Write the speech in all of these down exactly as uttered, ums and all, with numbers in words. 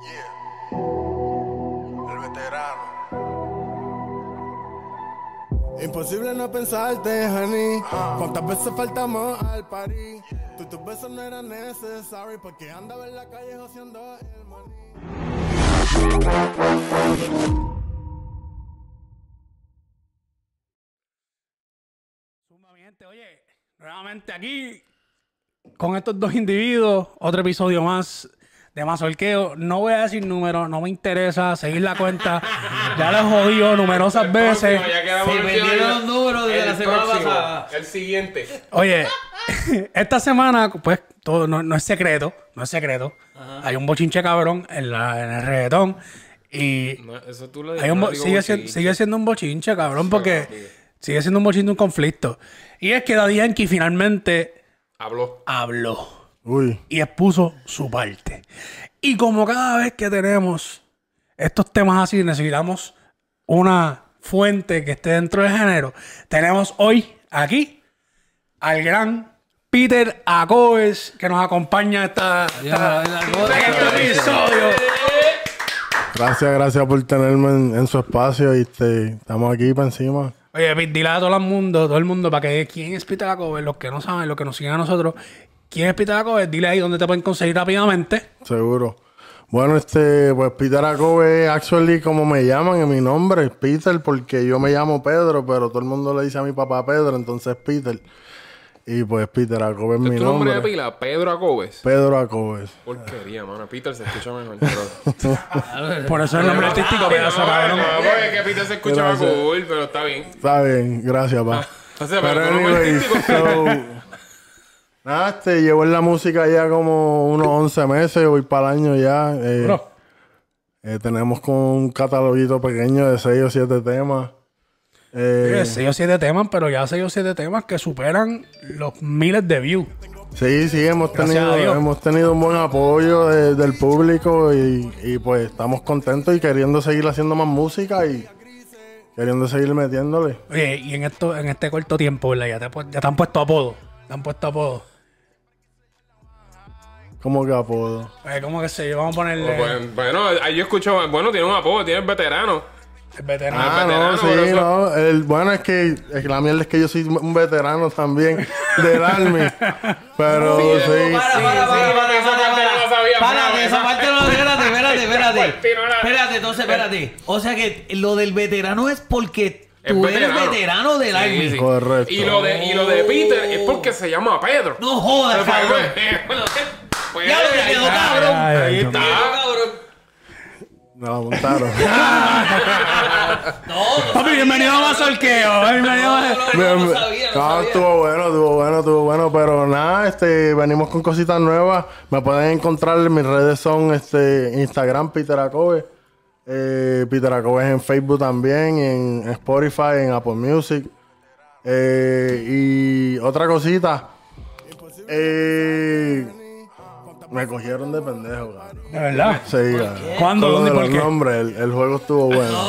Yeah. El veterano. Imposible no pensarte, honey. Ah. ¿Cuántas veces faltamos al party? Tú, tus besos no eran necesarios porque andaba en la calle haciendo el money. Sumamente, oye, nuevamente aquí con estos dos individuos, otro episodio más de Mazorqueo. No voy a decir números, no me interesa seguir la cuenta. Ya les jodido numerosas veces. Próximo, ya quedamos Se el vendieron día- los números de el la semana próximo, pasada. El siguiente. Oye, esta semana, pues, todo no, no es secreto, no es secreto. Hay un bochinche cabrón en, la, en el reggaetón. Y No, eso tú lo hay un no bo- digo sigue, bochinche. siendo, sigue siendo un bochinche, cabrón, porque papi. sigue siendo un bochinche, un conflicto. Y es que Daddy Yankee finalmente Habló. habló Uy. y expuso su parte. Y como cada vez que tenemos estos temas así, necesitamos una fuente que esté dentro del género. Tenemos hoy aquí al gran Peter Acoves, que nos acompaña esta, esta- Ya, en este episodio. Gracias, gracias por tenerme en, en su espacio y este, estamos aquí para encima. Oye, Pete, dile a todo el mundo, todo el mundo, para que quién es Peter Acoves, los que no saben, los que nos siguen a nosotros, quién es Peter Acoves, dile ahí dónde te pueden conseguir rápidamente. Seguro. Bueno, este, pues Peter Acoves, actually, como me llaman, en mi nombre es Peter, porque yo me llamo Pedro, pero todo el mundo le dice a mi papá Pedro, entonces Peter. Y pues Peter Acoves es ¿Es mi tu nombre nombre. de pila? Pedro Acoves. Pedro Acoves. Porquería, mano. Peter se escucha mejor. Pero... Por eso es el nombre artístico, pedazo, no, cabrón. no, porque es que Peter se escucha más Gracias. cool, pero está bien. Está bien, gracias, pa. O sea, Pero pero tu nombre anyways, artístico... so, nada, este, llevo en la música ya como unos once meses, voy para el año ya. Eh, Bro. eh, tenemos con un cataloguito pequeño de seis o siete temas. Eh, seis o siete temas, pero ya seis o siete temas que superan los miles de views. sí, sí, hemos Gracias a tenido, Dios. hemos tenido un buen apoyo de- del público y, y pues estamos contentos y queriendo seguir haciendo más música y queriendo seguir metiéndole. Oye, y en esto, en este corto tiempo, ¿verdad? Ya te, pu- ya te han puesto apodo. Te han puesto apodo. ¿Cómo que apodo? Oye, ¿cómo que se yo? Vamos a ponerle Bueno, bueno, ahí yo escucho... Bueno, tiene un apodo, tiene el veterano. el veterano. Ah, veterano, no, sí, pero eso- no. El, bueno, es que, es que la mierda es que yo soy un veterano también del Army. Pero sí. Para, para, para, para, esa para, parte no la sabía, para, pero esa esa- parte no, espérate, espérate, espérate. parte no la- Espérate, entonces, espérate. O sea que lo del veterano es porque Es tú eres veterano. veterano del Sí, Army. sí. Correcto. Y lo de, y lo de Peter es porque se llama Pedro. No jodas, Pues, cabrón. pues, pues, Ya lo que ahí quedó, está. cabrón. Ay, ay, Ahí ay. está. Cabrón. Me la montaron. No, no Papi, bienvenido a Mazorqueo. Bienvenido a... no, no, Bien, no bien. sabía, no No, sabía. estuvo bueno, estuvo bueno, estuvo bueno. Pero nada, este, venimos con cositas nuevas. Me pueden encontrar en mis redes son este, Instagram, Peter Acoves. Eh, Peter Acoves en Facebook también, en Spotify, en Apple Music. Eh, y otra cosita. Eh, me cogieron de pendejo, cabrón. De verdad. Sí, cabrón. ¿Cuándo? Con lo ¿Dónde? de ¿Por los qué? nombres, el, el juego estuvo bueno.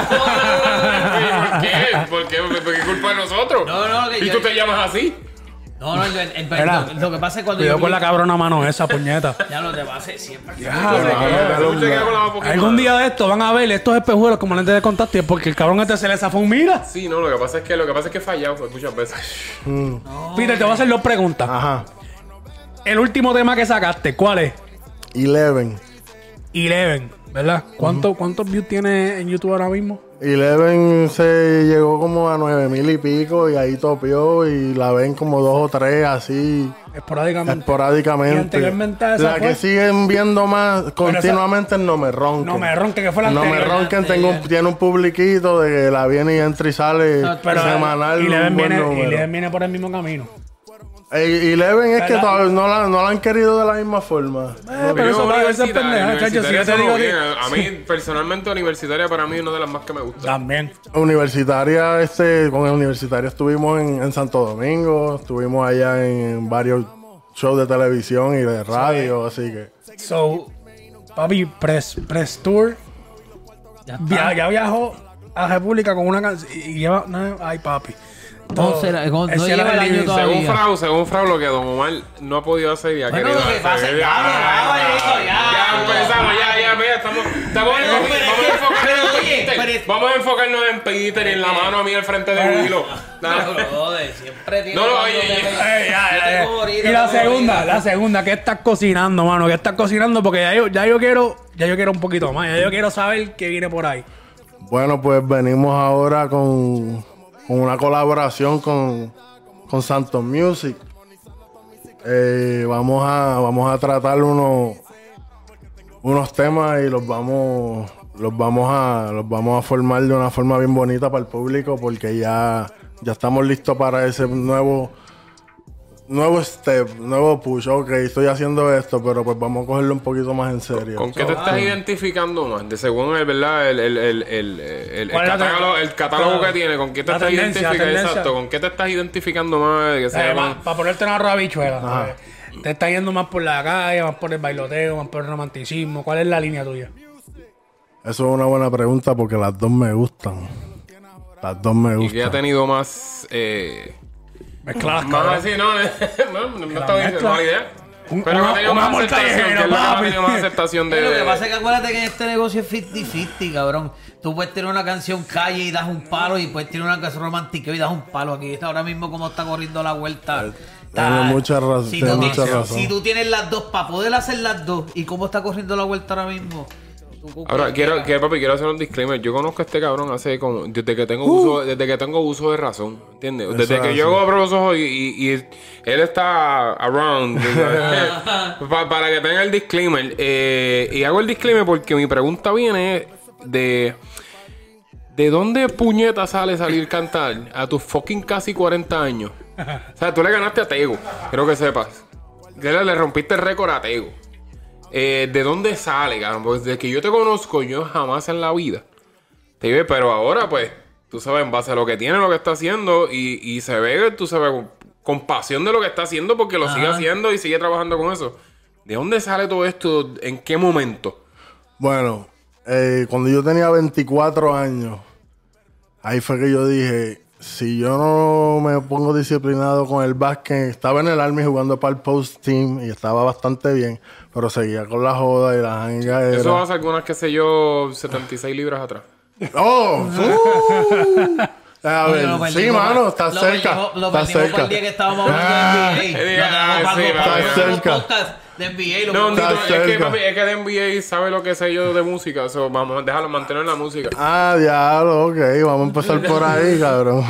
¿Por qué? ¿Por qué? ¿Por qué culpa de nosotros? No, no, que ¿Y yo- tú te llamas así? No, no, el, el- el- Espera. lo, lo que pasa es cuando Cuidado yo con la vi- cabrona mano esa, puñeta. Ya lo te va a hacer siempre. Tú te quedas con la voz poquito Algún más. día de esto van a ver estos espejuelos como lentes de contacto y es porque el cabrón este se le zafó un mira. Sí, no, lo que pasa es que lo que pasa es que he fallado muchas veces. Peter, te voy a hacer dos preguntas. Ajá. El último tema que sacaste, ¿cuál es? Eleven. Eleven, ¿verdad? ¿Cuánto, ¿Cuántos views tiene en YouTube ahora mismo? Eleven se llegó como a nueve mil y pico y ahí topió y la ven como dos o tres así Esporádicamente. esporádicamente. Y anteriormente esa la fue- que siguen viendo más continuamente es No Me Ronquen. No Me Ronquen, que fue la No Me anterior. Ronquen tengo un- tiene un publiquito de que la viene y entra y sale No, Pero semanal. Eleven un buen viene, número. Eleven viene por el mismo camino. Eh, Eleven es que ¿Verdad? todavía no la, no la han querido de la misma forma. Eh, pero eso para verse pendeja, chacho. Si yo te digo que- A mí, personalmente, universitaria para mí es una de las más que me gusta. También. Universitaria, este, con el universitario estuvimos en, en Santo Domingo, estuvimos allá en varios shows de televisión y de radio, así que. So, papi, Press, Press Tour. Ya está. Via- ya viajó a República con una canción y lleva. No, ay, papi. todo. No será- no- Él no cierra lleva el año living. todavía. Según Frau, según Frau, lo que Don Omar no ha podido hacer y ha Bueno, querido lo que hacer. pasa es- ya, ya, ya, ya. Ya empezamos, ya, ya, mira, estamos, estamos Pero, vamos pero, a enfocarnos pero, en oye, Peter. pero- Vamos a enfocarnos en Peter y en la mano a mí al frente de Willow. No, brother, siempre tiene No, no, cuando oye, te- oye. Eh, ya, Yo ya, tengo ya. ahorita, Y la tengo segunda, ahorita. la segunda, ¿qué estás cocinando, mano? ¿Qué estás cocinando? Porque ya yo, ya yo quiero, ya yo quiero un poquito más. Ya yo quiero saber qué viene por ahí. Bueno, pues venimos ahora con, con una colaboración con, con Santos Music. Eh, vamos a vamos a tratar unos unos temas y los vamos los vamos a los vamos a formar de una forma bien bonita para el público porque ya ya estamos listos para ese nuevo nuevo step, nuevo push. Ok, estoy haciendo esto, pero pues vamos a cogerlo un poquito más en serio. ¿Con qué te estás identificando más? De según el, ¿verdad? El, el, el, el, el, el ¿Cuál es la catálogo, ten- el catálogo Claro. que tiene, ¿con qué te La estás tendencia, la identificando? tendencia. Exacto, ¿con qué te estás identificando más? Que sea más- para ponerte una arroz habichuela. pues, te estás yendo más por la calle, más por el bailoteo, más por el romanticismo. ¿Cuál es la línea tuya? Eso es una buena pregunta porque las dos me gustan. Las dos me Y que ha gustan. tenido más... Eh, Mezcladas, más cabrón. así, ¿no? no, no, no estaba diciendo mezcla. mala idea. Un- Pero que una- ha tenido un más amor aceptación, que callejero, es lo que ha papi. tenido más aceptación de... Pero lo que de- pasa es que acuérdate que en este negocio es cincuenta cincuenta, cabrón. Tú puedes tener una canción calle y das un palo y puedes tener una canción romántica y das un palo. Aquí ahora mismo como está corriendo la vuelta. Tiene mucha razón, Si tiene tú, mucha tienes- razón. si tú tienes las dos, para poder hacer las dos, ¿y cómo está corriendo la vuelta ahora mismo? Tú- Ahora, quiero, quiero, papi, quiero hacer un disclaimer. Yo conozco a este cabrón hace como... Desde que tengo uso, desde que tengo uso de razón, ¿entiendes? Eso Desde es que así. yo abro los ojos y, y- y él está around. pa- para que tenga el disclaimer. Eh, y hago el disclaimer porque mi pregunta viene de... ¿De dónde puñeta sale salir cantar a tus fucking casi cuarenta años? O sea, tú le ganaste a Tego, quiero que sepas. Que le, le rompiste el récord a Tego. Eh, ¿De dónde sale, cabrón? Porque desde que yo te conozco, yo jamás en la vida te digo, pero ahora, pues, tú sabes, en base a lo que tiene, lo que está haciendo, y, y se ve, tú sabes, con, con pasión de lo que está haciendo, porque lo sigue haciendo y sigue trabajando con eso. ¿De dónde sale todo esto? ¿En qué momento? Bueno, eh, cuando yo tenía veinticuatro años, ahí fue que yo dije, si yo no me pongo disciplinado con el básquet, estaba en el Army jugando para el Post Team y estaba bastante bien, pero seguía con la joda y la jangadera. Eso hace algunas, qué sé yo, setenta y seis libras atrás. ¡Oh! uh. A Oye, ver, lo sí, perdimos mano, pa- está lo cerca. perdimos- Lo está perdimos para cerca. el día que estábamos hablando Ah, de N B A. eh, Lo ah, tenemos para sí, para- está para un cerca. podcast de N B A. lo No, podemos- Nito, Está es que, cerca. papi, es que de N B A sabe lo que sé yo de música. So, vamos, déjalo mantener la música. Ah, diablo, ok, vamos a empezar por ahí, cabrón.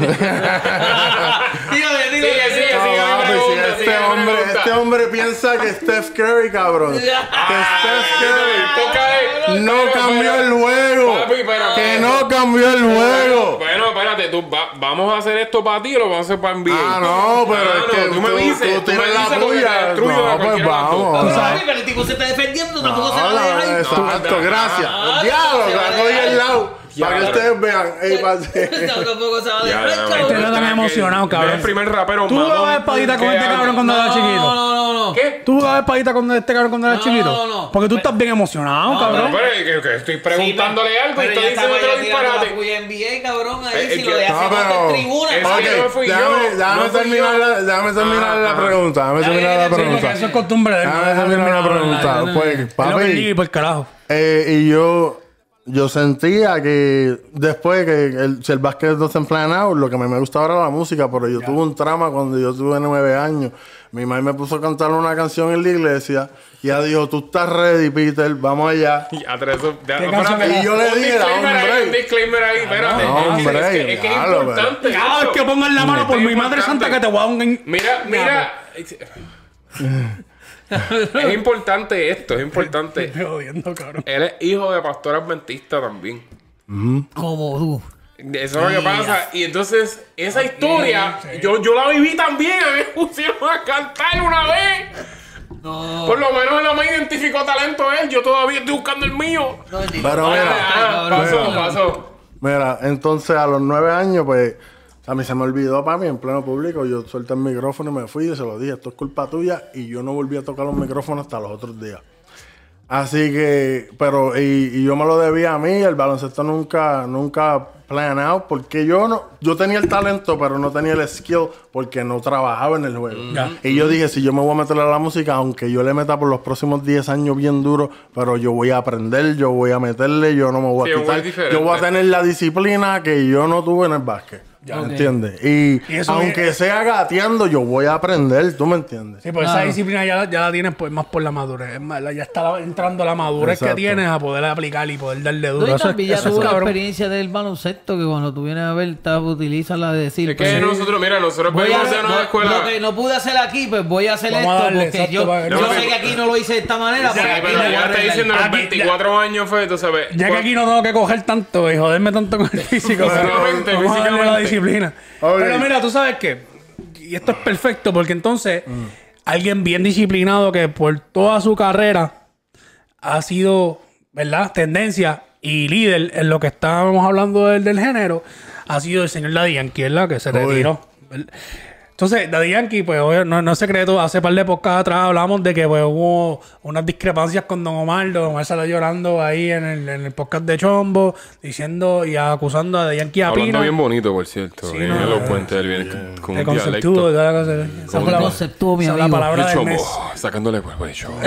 Dígame, dígame, Sigue, sigue, No, sigue la papi, si pregunta, este, sigue la hombre, pregunta. este hombre piensa que Steph Curry, cabrón. Que Steph Curry no cambió el juego. Papi, pero- Que no cambió el juego. Bueno, espérate, tú, va- ¿vamos a hacer esto para ti o lo vamos a hacer para N B A? Ah, no, pero Ah, es no, que tú me dices, tú tú me tienes la dices porque te tuya. destruyo de No, pues cualquiera de las dos. vamos. Pero, papi, pero el tipo se está defendiendo, tampoco se va a Hola, dejar. exacto, No, gracias. ah, Diablo, se va a la cogí dejar. al lado. Ya, Para que pero- ustedes vean. Ey, pase. Tampoco se va a Ya, dejar, ya, cabrón. Este no tan emocionado, cabrón. Es el primer rapero ¿Tú mamón jugabas espadita con que este hay. cabrón cuando era chiquito? No, no, no, no. ¿Qué? ¿Tú jugabas espadita con este cabrón cuando era No, chiquito? no, no. Porque tú estás bien emocionado, No, cabrón. Pero es que, que estoy preguntándole algo y pero estoy ya diciendo estaba otro ya tirando la disparate. puya N B A, cabrón, ahí Eh, si eh, lo que- dejas No, en pero. tribuna. Es Ok, que no fui déjame, yo, déjame no fui terminar, yo. la, déjame terminar Ah, la ah. pregunta. Déjame terminar la Sí, porque pregunta. Eso es costumbre de él. Déjame terminar la pregunta. Pues, Es lo que papi. digo, por carajo. Eh, y yo, yo sentía que después que el, si el básquet no se empleaba, lo que a mí me gustaba era la música, pero yo tuve un trama cuando yo tuve nueve años. Mi madre me puso a cantar una canción en la iglesia y ella dijo, tú estás ready, Peter, vamos allá. Y a tres, eso- de- ¿Qué espérate, canción era? Y yo le un dije, disclaimer ahí, hombre. un disclaimer ahí, espérate. no, Es que- hombre, es que- es que es diablo, importante. Cada vez esto. que pongan la mano Esto por es mi madre importante. santa que te voy a dar un... Mira, mira. Es importante esto, es importante. Estoy jodiendo, cabrón. Él es hijo de pastor adventista también. Como tú. Eso es lo que pasa. Y entonces, esa historia, yo, yo la viví también. A mí me pusieron a cantar una vez. No. Por lo menos él no me identificó talento él. Yo todavía estoy buscando el mío. No, bendito. Pero Ay, mira, ay, Ah, cabrón. pasó, mira. pasó. Mira, entonces a los nueve años, pues, a mí se me olvidó para mí en pleno público. Yo solté el micrófono y me fui y se lo dije, esto es culpa tuya. Y yo no volví a tocar los micrófonos hasta los otros días. Así que, pero, y, y yo me lo debía a mí. El baloncesto nunca, nunca plan out, porque yo no, yo tenía el talento, pero no tenía el skill, porque no trabajaba en el juego. Ya. Y yo dije, si yo me voy a meter a la música, aunque yo le meta por los próximos diez años bien duro, pero yo voy a aprender, yo voy a meterle, yo no me voy Sí, a un quitar. juego diferente. Yo voy a tener la disciplina que yo no tuve en el básquet. Ya. ¿Me entiendes? Y, Y eso aunque viene- sea gateando, yo voy a aprender, ¿tú me entiendes? Sí, pues Claro. esa disciplina ya, ya la tienes pues, más por la madurez. Es más, la- ya está la- entrando la madurez Exacto. que tienes a poder aplicar y poder darle duro. No, y Eso es- también ya eso es tuvo la cabrón. experiencia del baloncesto que cuando tú vienes a ver, te utiliza la de decir. Es que pues, nosotros, mira, nosotros voy a, venimos de una no- escuela. lo que no pude hacer aquí, pues voy a hacer Vamos a esto darle, porque exacto, yo, para que yo no- sé que aquí no lo hice de esta manera. Sí, porque aquí pero lo voy a ya está arreglar. diciendo los Aquí, veinticuatro años fue, tú sabes. Ya que aquí no tengo que coger tanto y joderme tanto con el físico, pero Físicamente, vamos a darle la físicamente. disciplina. Ok. Pero mira, tú sabes qué, y esto es perfecto porque entonces alguien bien disciplinado que por toda su carrera ha sido, ¿verdad? Tendencia y líder en lo que estábamos hablando del, del género, ha sido el señor Daddy Yankee, ¿verdad? Que se Uy. retiró. Entonces, Daddy Yankee, pues obvio, no, no es secreto, hace par de podcasts atrás hablamos de que pues, hubo unas discrepancias con Don Omar. Don Omar salió llorando ahí en el, en el podcast de Chombo, diciendo y acusando a Daddy Yankee a Hablando Pina. bien bonito, por cierto. Sí, bien no, elocuente, él viene con- con De un conceptuo, dialecto. toda la cosa. Esa fue la- Conceptuo, mi esa es la amigo. palabra El del chombo, mes. sacándole pues, pues, show.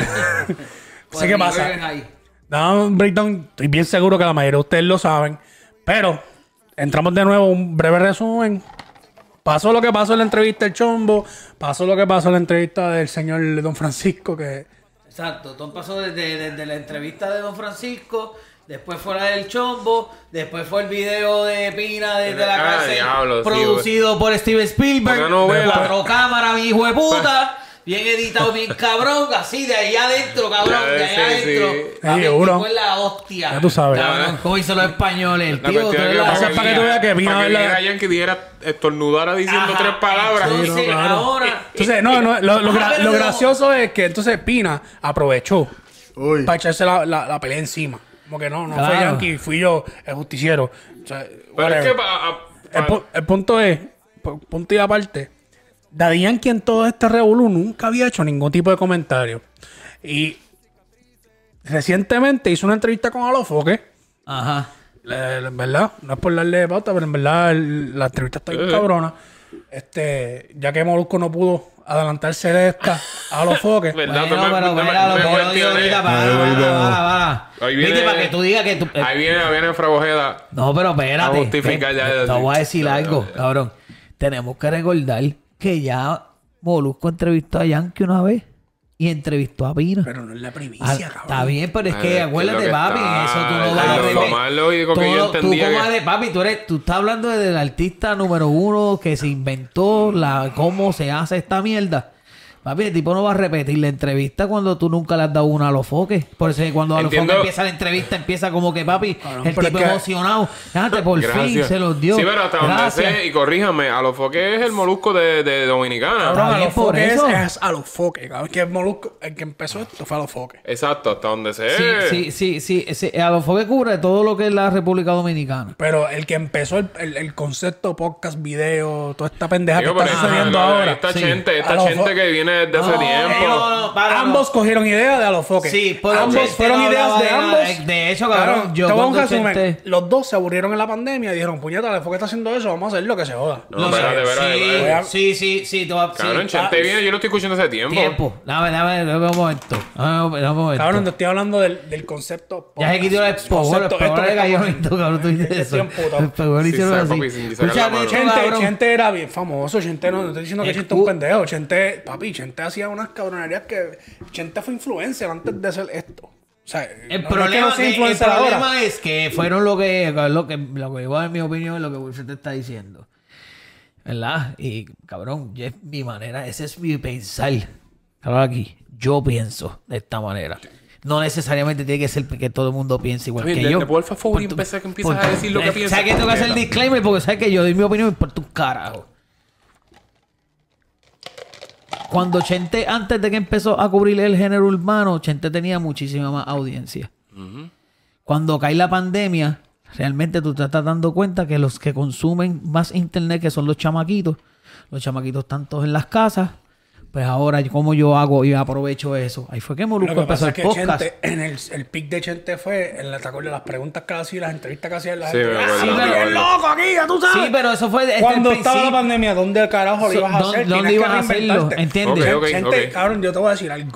Sé qué pasa. River High. Dame un breakdown. Estoy bien seguro que la mayoría de ustedes lo saben. Pero entramos de nuevo un breve resumen. Pasó lo que pasó en la entrevista del Chombo. Pasó lo que pasó en la entrevista del señor Don Francisco. Que Exacto, todo pasó desde, desde la entrevista de Don Francisco, después fue la del Chombo, después fue el video de Pina desde la Ah, cárcel, diablo, sí, producido por Steven Spielberg, Otra novela. de cuatro cámaras, mi hijo de puta, bien editado, bien cabrón, así de ahí adentro, cabrón, Ya, de ahí sí, adentro. sí. Papi, Sí, el seguro. tipo es la hostia. Ya tú sabes. Cabrón, como dicen los españoles, el La tío, tú cuestión eres es la que Eso es para que tú veas que Pina para que habla- viniera Yankee dijera, estornudara diciendo Ajá. tres palabras. Sí, no, sí, claro. ahora. Entonces, no, no, lo, lo gra- Ah, pero lo no. gracioso es que entonces Pina aprovechó Uy. para echarse la, la, la pelea encima. Como que no, no fue Claro. Yankee, fui yo, el justiciero. O sea, Pero es whatever. que pa- a- el, pa- pu- el punto es, pu- punto y aparte, Daddy Yankee en todo este revolú nunca había hecho ningún tipo de comentario. Y recientemente hizo una entrevista con Alofoque. Ajá. Le- le- en verdad, no es por darle de pauta, pero en verdad el- la entrevista está bien Eh. cabrona. Este, ya que Molusco no pudo adelantarse de esta a los foques. ¿Verdad? Bueno, Tú me- pero tú me- mira, lo me que yo digo cuestioné. ahorita, para, Ahí para, voy, para, vamos. para. Ahí Viste, viene- para que tú digas que tú... eh, Ahí viene, viene Fragojeda. No, pero espérate. A justificar Ven, ya, ya, Te sí. voy a decir Ya, algo, ya, ya. cabrón. Tenemos que recordar que ya Molusco entrevistó a Yankee una vez y entrevistó a Pina. Pero no es la Ah, primicia, cabrón. está bien, pero es Ay, que es acuérdate, lo que papi, está. eso tú no Es vas a lo- ver. lo más lógico que Tú yo lo- tú entendía como que- eres- papi, tú eres, tú estás hablando del artista número uno que se inventó la cómo se hace esta mierda. Papi, el tipo no va a repetir la entrevista cuando tú nunca le has dado una a los foques. Por eso es que cuando a los foques Entiendo. empieza la entrevista, empieza como que, papi, Cabrón, el pero tipo es que- emocionado. Fíjate, por fin Gracias. se los dio. Sí, pero hasta donde Gracias. sé, y corríjame, a los foques es el molusco de, de Dominicana. Cabrón, Está a bien los por foques eso. es a los foques, cabrón. Que el Molusco, el que empezó esto fue a los foques. Exacto, hasta donde sé. Sí, sí, sí, sí, sí. A los foques cubre todo lo que es la República Dominicana. Pero el que empezó el, el, el concepto podcast, video, toda esta pendeja Digo, que está pero sucediendo esta- ahora. Esta Sí. gente, A esta los gente fo- que viene desde hace No, tiempo. no, no, para, ambos no. cogieron ideas de a los foques. Sí, pero ambos Chente fueron no ideas hablaba de de nada. ambos. De hecho, cabrón, Claro, yo te voy a un cuando resumen. Chente- Los dos se aburrieron en la pandemia y dijeron, puñeta, el foque está haciendo eso, vamos a hacer lo que se joda. No, espérate, espérate, sí, espérate. sí, sí, sí, te va- sí. Cabrón, Chente Ah, viene, yo lo estoy escuchando hace tiempo. Tiempo. Dame, dame, dame un momento. Dame, dame un momento. Cabrón, te estoy hablando del, del concepto Ya se quitó el espejuelo, el concepto, espejuelo esto le que cayó estamos- bonito, cabrón, tú dices Estoy eso. emputado. El espejuelo Sí, hicieron sabe, así. papi, sin sacar Escucha, la mano. de hecho, Chente, cabrón, Chente era bien famoso. Chente no, no estoy diciendo que El Chente es un cu- pendejo. Chente, papi, Chente hacía unas cabronerías que Chente fue influencer antes de hacer esto. O sea, El no- no es que problema, no sea que- el influencer ahora. problema es que fueron lo que, lo que, lo que igual en mi opinión es lo que Wilfred te está diciendo. ¿Verdad? Y cabrón, ya es mi manera, ese es mi pensar. Claro, aquí, yo pienso de esta manera. No necesariamente tiene que ser que todo el mundo piense igual Está bien, que de- yo. de por favor, Por tu- empieza que empiezas por- a decir lo que eh, piensas, ¿Sabes que tengo que hacer el puñeta? disclaimer? Porque sabes que yo doy mi opinión por tu carajo. Cuando Chente, antes de que empezó a cubrir el género urbano, Chente tenía muchísima más audiencia. Cuando cae la pandemia, realmente tú te estás dando cuenta que los que consumen más internet, que son los chamaquitos, los chamaquitos están todos en las casas, Pues ahora, ¿cómo yo hago y aprovecho eso? Ahí fue que Molusco Lo que empezó pasa el es que podcast. Chente, en el, el pick de Chente fue en la, ¿te acuerdas? Las preguntas que hacía, las entrevistas que hacía la Sí, gente. me acuerdo, ¡Ah, me sí, acuerdo. pero loco aquí, ya tú sabes! Sí, pero eso fue desde Cuando el estaba la principio. pandemia, ¿dónde carajo lo ibas a ¿Dó- hacer? dónde Tienes ibas que a hacerlo? reinventarte. ¿Entiendes? Ok, ok. Gente, cabrón, yo te voy a decir algo.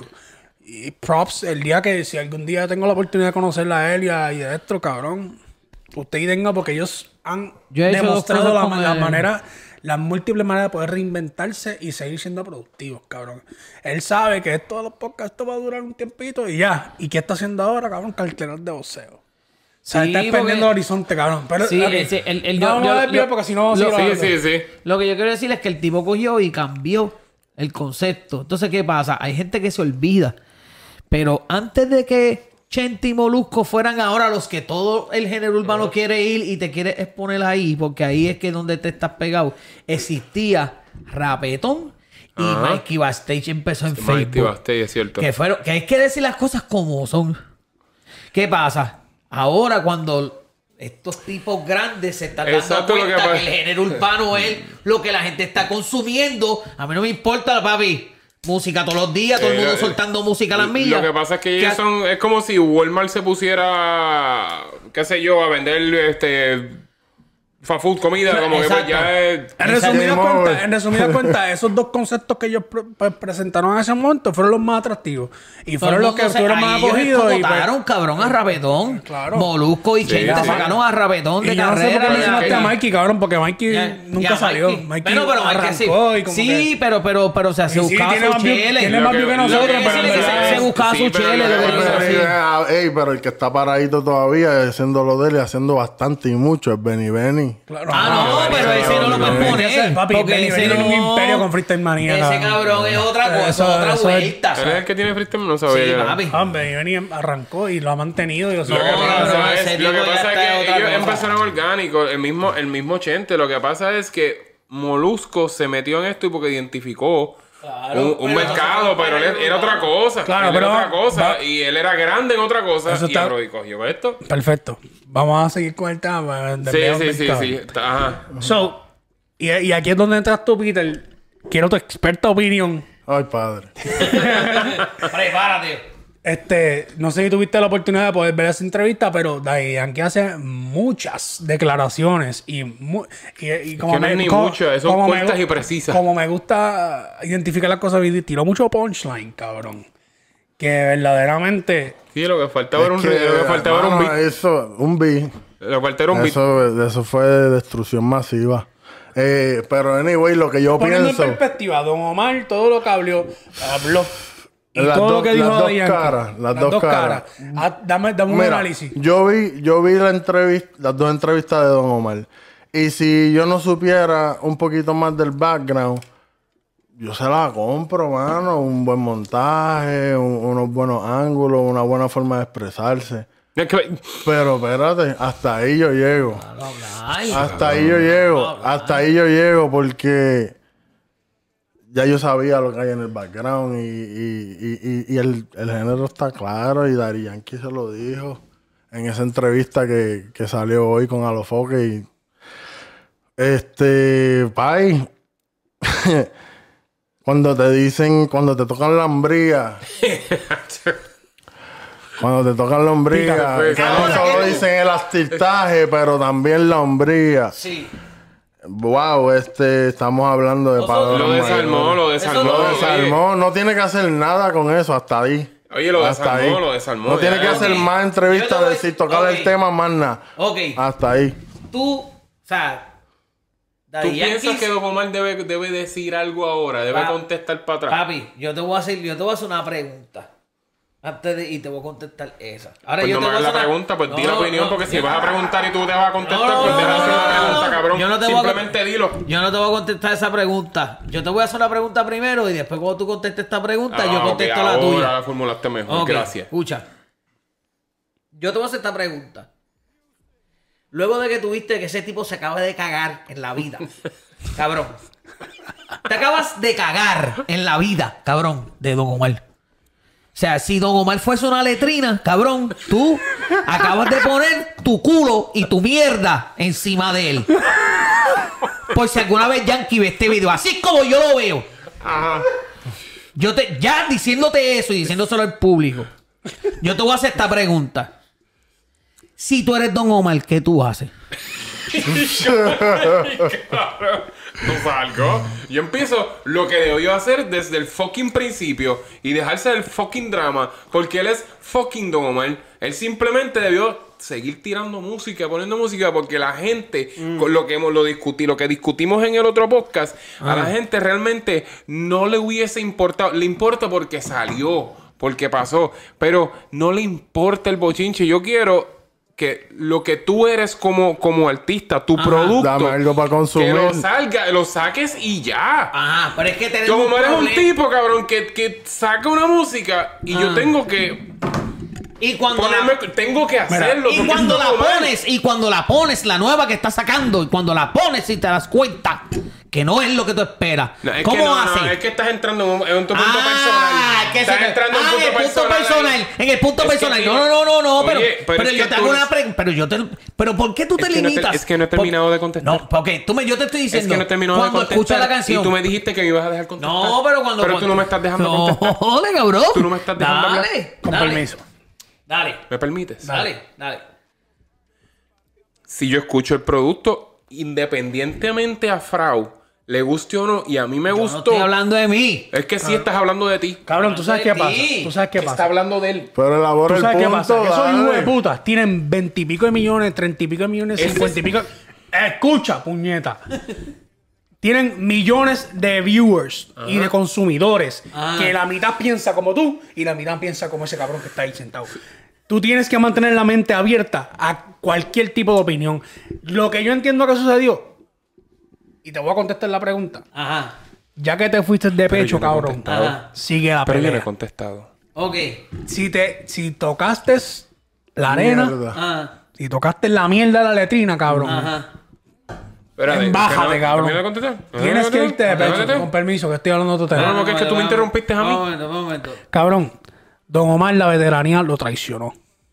Y props, el día que, si algún día tengo la oportunidad de conocerla a él y a, y a esto, cabrón, usted y tenga, porque ellos han Yo he hecho dos demostrado cosas la, como la él. manera, las múltiples maneras de poder reinventarse y seguir siendo productivos, cabrón. Él sabe que esto de los podcasts esto va a durar un tiempito y ya. ¿Y qué está haciendo ahora, cabrón? Carteras de boxeo. O sea, Sí, está porque- expandiendo el horizonte, cabrón. Pero, Sí, ok. ese- el- el- no yo- vamos yo- a desviar yo- porque si no vamos a lo- seguir Sí, hablando. sí, sí. Lo que yo quiero decir es que el tipo cogió y cambió el concepto. Entonces, ¿qué pasa? Hay gente que se olvida. Pero antes de que Chente y Molusco fueran ahora los que todo el género urbano quiere ir y te quiere exponer ahí, porque ahí es que donde te estás pegado, existía Rapetón y Ajá. Mikey Backstage empezó en Mikey Facebook. Backstage, es cierto. Que fueron, que hay que decir las cosas como son. ¿Qué pasa? Ahora cuando estos tipos grandes se están Exacto, dando lo que cuenta que, pasa- el género urbano es lo que la gente está consumiendo, a mí no me importa, papi. Música todos los días, todo el Eh, mundo eh, soltando música a las millas. Lo que pasa es que ellos Que- son... Es como si Walmart se pusiera... Qué sé yo, a vender este... Fast food, comida, como que pues Exacto. ya es... En resumidas Exacto. cuentas, en resumidas cuentas, esos dos conceptos que ellos pre- pre- presentaron en ese momento fueron los más atractivos. Y todo fueron el los que mundo se- estuvieron más ahí ellos acogidos. Y pues, escogotaron, cabrón, a Rabetón. Claro. Molusco y Sí, Chente sí. sacaron a Rabetón de y yo no sé por carrera. qué y mencionaste a- a Mikey, cabrón, porque Mikey Ya, nunca ya, salió. Mikey. Mikey Bueno, pero Mikey sí. arrancó y como Sí, que- pero, pero, pero, o sea, se Y sí, buscaba tiene su más view- chele. tiene Lo más que- view que lo que nosotros, quiero pero en decir es que verdad- se- se buscaba Sí, su pero chele, lo lo que que quiero quiero decir- decir. Ah, ey, pero el que está paradito todavía haciendo lo de él y haciendo bastante y mucho es Benny Benny. Claro, Ah, no, no, pero no, ese no lo no, puedes no, poner. Papi, porque Benny ese Benny tiene un no- imperio con Freestyle Manía. Ese cabrón es otra cosa, Eso- otra eso es- vuelta. ¿Él es el que tiene freestyle? No sabía. Sí, que era. papi. Hombre, Benny arrancó y lo ha mantenido. Y lo Lo que No, pasa cabrón, es, ese lo que tipo ya pasa es está en que otra ellos cosa. empezaron orgánicos, el mismo, el mismo Chente. Lo que pasa es que Molusco se metió en esto y porque identificó Claro, un, un pero mercado, no se pero él puede era otra cosa. Claro, él pero era otra cosa. va- Y él era grande en otra cosa. Eso y está- Abro y cogió esto. Perfecto. Vamos a seguir con el tema. Sí, desviamos sí, del sí, tema. sí. Está- Ajá. So, y, y aquí es donde entras tú, Peter. Quiero tu experta opinión. Ay, padre. Prepárate. Este, no sé si tuviste la oportunidad de poder ver esa entrevista, pero Daddy Yankee hace muchas declaraciones y, mu- y, y como que no es ni como- muchas, son como me cortas gu- y precisas. Como me gusta identificar las cosas, y tiró mucho punchline, cabrón. Que verdaderamente Sí, lo que faltaba era un, Es que, lo que faltaba era un hermano, beat. eso, un beat. Lo que faltaba era un beat. Eso, eso fue destrucción masiva. Eh, pero anyway, lo que yo poniendo pienso. en perspectiva, Don Omar todo lo que habló, habló y Las todo dos- lo que dijo las Daddy dos Yankee. caras, las dos caras. Ah, dame, dame un Mira, análisis. yo vi, yo vi la entrevista, las dos entrevistas de Don Omar. Y si yo no supiera un poquito más del background, yo se la compro, mano. Un buen montaje, un- unos buenos ángulos, una buena forma de expresarse. Es que- Pero espérate, hasta ahí yo llego. Ay, Hasta ahí yo llego. Hasta ahí yo llego porque ya yo sabía lo que hay en el background y, y, y, y- y el, el género está claro y Daddy Yankee se lo dijo en esa entrevista que, que salió hoy con Alofoque y este pai cuando te dicen, cuando te tocan la hombría cuando te tocan la hombría Pícate, que pues. no solo dicen el astiltaje pero también la hombría. sí. Wow, este, estamos hablando de Nosotros- palabras Lo desarmó, mayores. lo desarmó. Eso Lo no- desarmó, no tiene que hacer nada con eso, hasta ahí. Oye, lo Hasta desarmó, ahí. lo desarmó. No tiene ya. que hacer Ok. más Yo entrevistas, te voy- decir, tocar ok. el tema, más nada. Ok. Hasta ahí. Tú, o sea, ¿Tú Daddy piensas Yankee- que Don Omar debe, debe decir algo ahora? Debe Pa- contestar para atrás. Papi, yo te voy a hacer, yo te voy a hacer una pregunta. Antes de, y te voy a contestar esa. Ahora Pues yo no te me voy a hagas la hacer una- pregunta, pues di No, la no, opinión, no, porque si yo- vas a preguntar y tú te vas a contestar, No, no, pues deja de hacer no, la no, pregunta, no. cabrón. Yo no te voy a- Simplemente dilo. Yo no te voy a contestar esa pregunta. Yo te voy a hacer una pregunta primero y después cuando tú contestes esta pregunta, yo Ah, ok, contesto la ahora tuya. la formulaste mejor, Ok, gracias. escucha. Yo te voy a hacer esta pregunta. Luego de que tuviste que ese tipo se acaba de cagar en la vida, cabrón. Te acabas de cagar en la vida, cabrón, de Don Omar. O sea, si Don Omar fuese una letrina, cabrón, tú acabas de poner tu culo y tu mierda encima de él. Por si alguna vez Yankee ve este video, así es como yo lo veo. Ajá. Yo te, ya diciéndote eso y diciéndoselo al público, yo te voy a hacer esta pregunta. Si tú eres Don Omar, ¿qué tú haces? No salgo. Yo empiezo lo que debió hacer desde el fucking principio y dejarse del fucking drama, porque él es fucking Don Omar. Él simplemente debió seguir tirando música, poniendo música, porque la gente, mm. con lo que hemos lo discutí, lo que discutimos en el otro podcast, ah. a la gente realmente no le hubiese importado. Le importa porque salió, porque pasó, pero no le importa el bochinche. Yo quiero que lo que tú eres como, como artista, tu Ajá. producto, dame algo para consumir, que lo salga, lo saques y ya. Ajá, pero es que tenemos como un eres problema. un tipo, cabrón, que, que saca una música y ah. yo tengo que y cuando ponerme, la... tengo que hacerlo. y cuando la pones, y cuando la pones, la nueva que estás sacando, y cuando la pones y te das cuenta que no es lo que tú esperas. No, es ¿Cómo que no, haces? No, es que estás entrando en un, en un punto ah, personal. Que estás se... entrando ah, en un punto, en el punto personal. personal. En el punto es personal. Que, no, no, no, no, no. Oye, pero, pero, pero yo te hago una pregunta. Pero yo te. Pero ¿por qué tú te es que limitas? No te, es que no he terminado Por... de contestar. No, porque tú me, yo te estoy diciendo. Es que no he terminado de contestar. Cuando escuchas la canción. Y tú me dijiste que me ibas a dejar contestar. No, pero cuando. Pero cuando... tú no me estás dejando no, contestar. No, joder, cabrón. Tú no me estás dejando dale, hablar. Con dale, permiso. Dale. ¿Me permites? Dale, dale. Si yo escucho el producto, independientemente a Frau, le guste o no, y a mí me yo gustó. No estoy hablando de mí. Es que sí estás hablando de ti. Cabrón, ¿tú sabes qué pasa? ti. ¿Tú sabes qué pasa? Está hablando de él. Pero elabora ¿Tú el sabes qué punto, pasa? Que esos dale. hijos de putas tienen veintipico de millones, treinta y pico de millones, Ese cincuenta y es- pico. Escucha, puñeta. Tienen millones de viewers y de consumidores Ah. que la mitad piensa como tú y la mitad piensa como ese cabrón que está ahí sentado. Tú tienes que mantener la mente abierta a cualquier tipo de opinión. Lo que yo entiendo que sucedió, y te voy a contestar la pregunta. Ajá. Ya que te fuiste de Pero pecho, yo no he cabrón, contestado. Ajá. sigue la Pero yo no he pelea. contestado. Ok. Si te, si tocaste la arena, Mierda. Ah. si tocaste la mierda de la letrina, cabrón. Ajá. Espérate, Bájate, ¿que no- cabrón. ¿termina de contestar? Tienes que irte de ¿Termina pecho. Con permiso, que estoy hablando de otro tema. No, no, porque es que tú me interrumpiste a mí. Un momento, un momento. Cabrón, Don Omar, la veteranía, lo traicionó.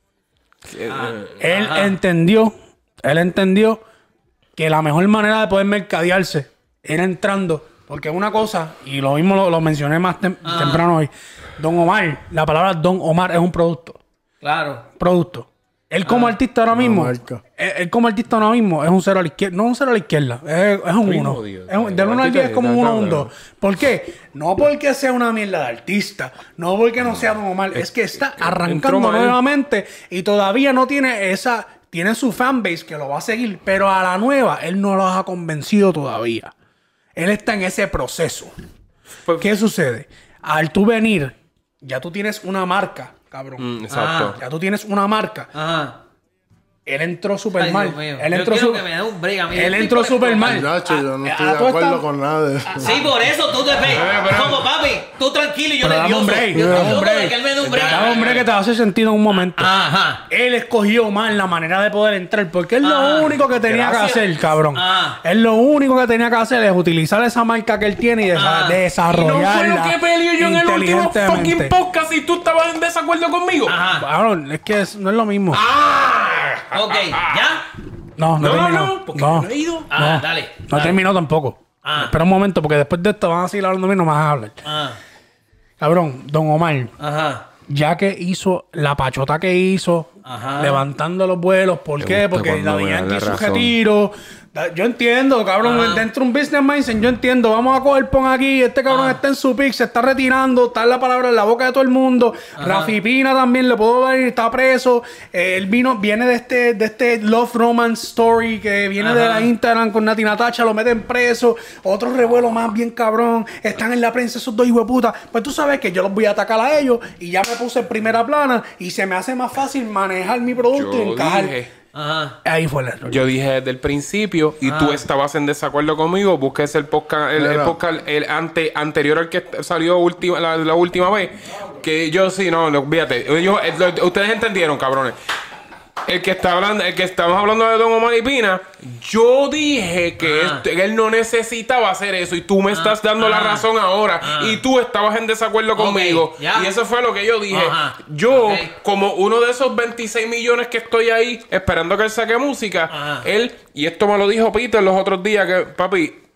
Eh, eh, Él Ajá. entendió, él entendió que la mejor manera de poder mercadearse era entrando. Porque una cosa, y lo mismo lo, lo mencioné más tem- Ajá. temprano hoy, Don Omar, la palabra Don Omar es un producto. Claro. Producto. Él como artista ahora mismo, marca. él, él como artista ahora mismo es un cero a la izquierda, no un cero a la izquierda, es, es un Ay, uno. no, Dios. Es un- del uno al diez es como un Está uno o un cabrón. dos. ¿Por qué? No porque sea una mierda de artista, no porque no sea Don Omar, es que está entró arrancando mal. nuevamente y todavía no tiene esa, tiene su fanbase que lo va a seguir, pero a la nueva él no los ha convencido todavía. Él está en ese proceso. Pues- ¿Qué sucede? Al tú venir, ya tú tienes una marca, cabrón. Mm, exacto. Ya tú tienes una marca. Ajá. Él entró súper Ay, mal. Dios mío. Él Yo entró quiero su- que me dé un break a mí. Él Estoy entró por súper explotar. mal. Nacho, yo no Ah, estoy ah, de tú acuerdo estás- con nada de eso. Sí, por eso tú te ves. Como papi, tú tranquilo y yo Pero dame nervioso. un break. Yo Dame estoy un loco de break. que él me dé un break. Dame un break que te hace sentido en un momento. Ajá. Él escogió mal la manera de poder entrar porque es lo Ah, único que tenía gracias. que hacer, cabrón. Ah. Él lo único que tenía que hacer es utilizar esa marca que él tiene y desa- Ah. Y no fue desarrollarla lo que peleé yo en el último inteligentemente. fucking podcast y tú estabas en desacuerdo conmigo. Ajá. Cabrón, es que es- no es lo mismo. Ah. Ok, ¿ya? No, no, No, no, terminó. no, porque no, no he ido. Ah, No. dale. No dale. terminó tampoco. Ah. Espera un momento, porque después de esto van a seguir hablando de mí, no me vas a hablar. Ah. Cabrón, Don Omar, Ajá. ya que hizo la pachota que hizo, Ajá. levantando los vuelos, ¿por Me qué? gusta Porque cuando la me Yankee da su razón. retiro. Da- Yo entiendo, cabrón, Ajá. dentro de un business mindset, yo entiendo, vamos a coger pon aquí, este cabrón Ajá. está en su pick, se está retirando, está en la palabra en la boca de todo el mundo. Rafi Pina también le puedo ver, está preso. Eh, él vino, viene de este, de este Love Romance Story que viene de Ajá. la Instagram con Nati Natacha, lo meten preso. Otro revuelo más bien cabrón. Están en la prensa esos dos hijos de puta. Pues tú sabes que yo los voy a atacar a ellos y ya me puse en primera plana y se me hace más fácil manejar mi producto y Yo encajar. dije, Ajá. Ahí fue el error. yo dije desde el principio y tú estabas en desacuerdo conmigo. Busques el podcast, el, el Mira. podcast el ante, anterior al que salió última, la, la última vez. Que yo sí, no, no, fíjate. Yo- eh, lo- ustedes entendieron, cabrones. El que está hablando, el que estamos hablando de Don Omar y Pina, yo dije que Ah. él, él no necesitaba hacer eso y tú me estás dando la ah, razón ahora ah. y tú estabas en desacuerdo Ok, conmigo ya. y eso fue lo que yo dije. Ajá. Yo, Ok. como uno de esos veintiséis millones que estoy ahí esperando que él saque música, Ajá. él, y esto me lo dijo Peter los otros días, que papi,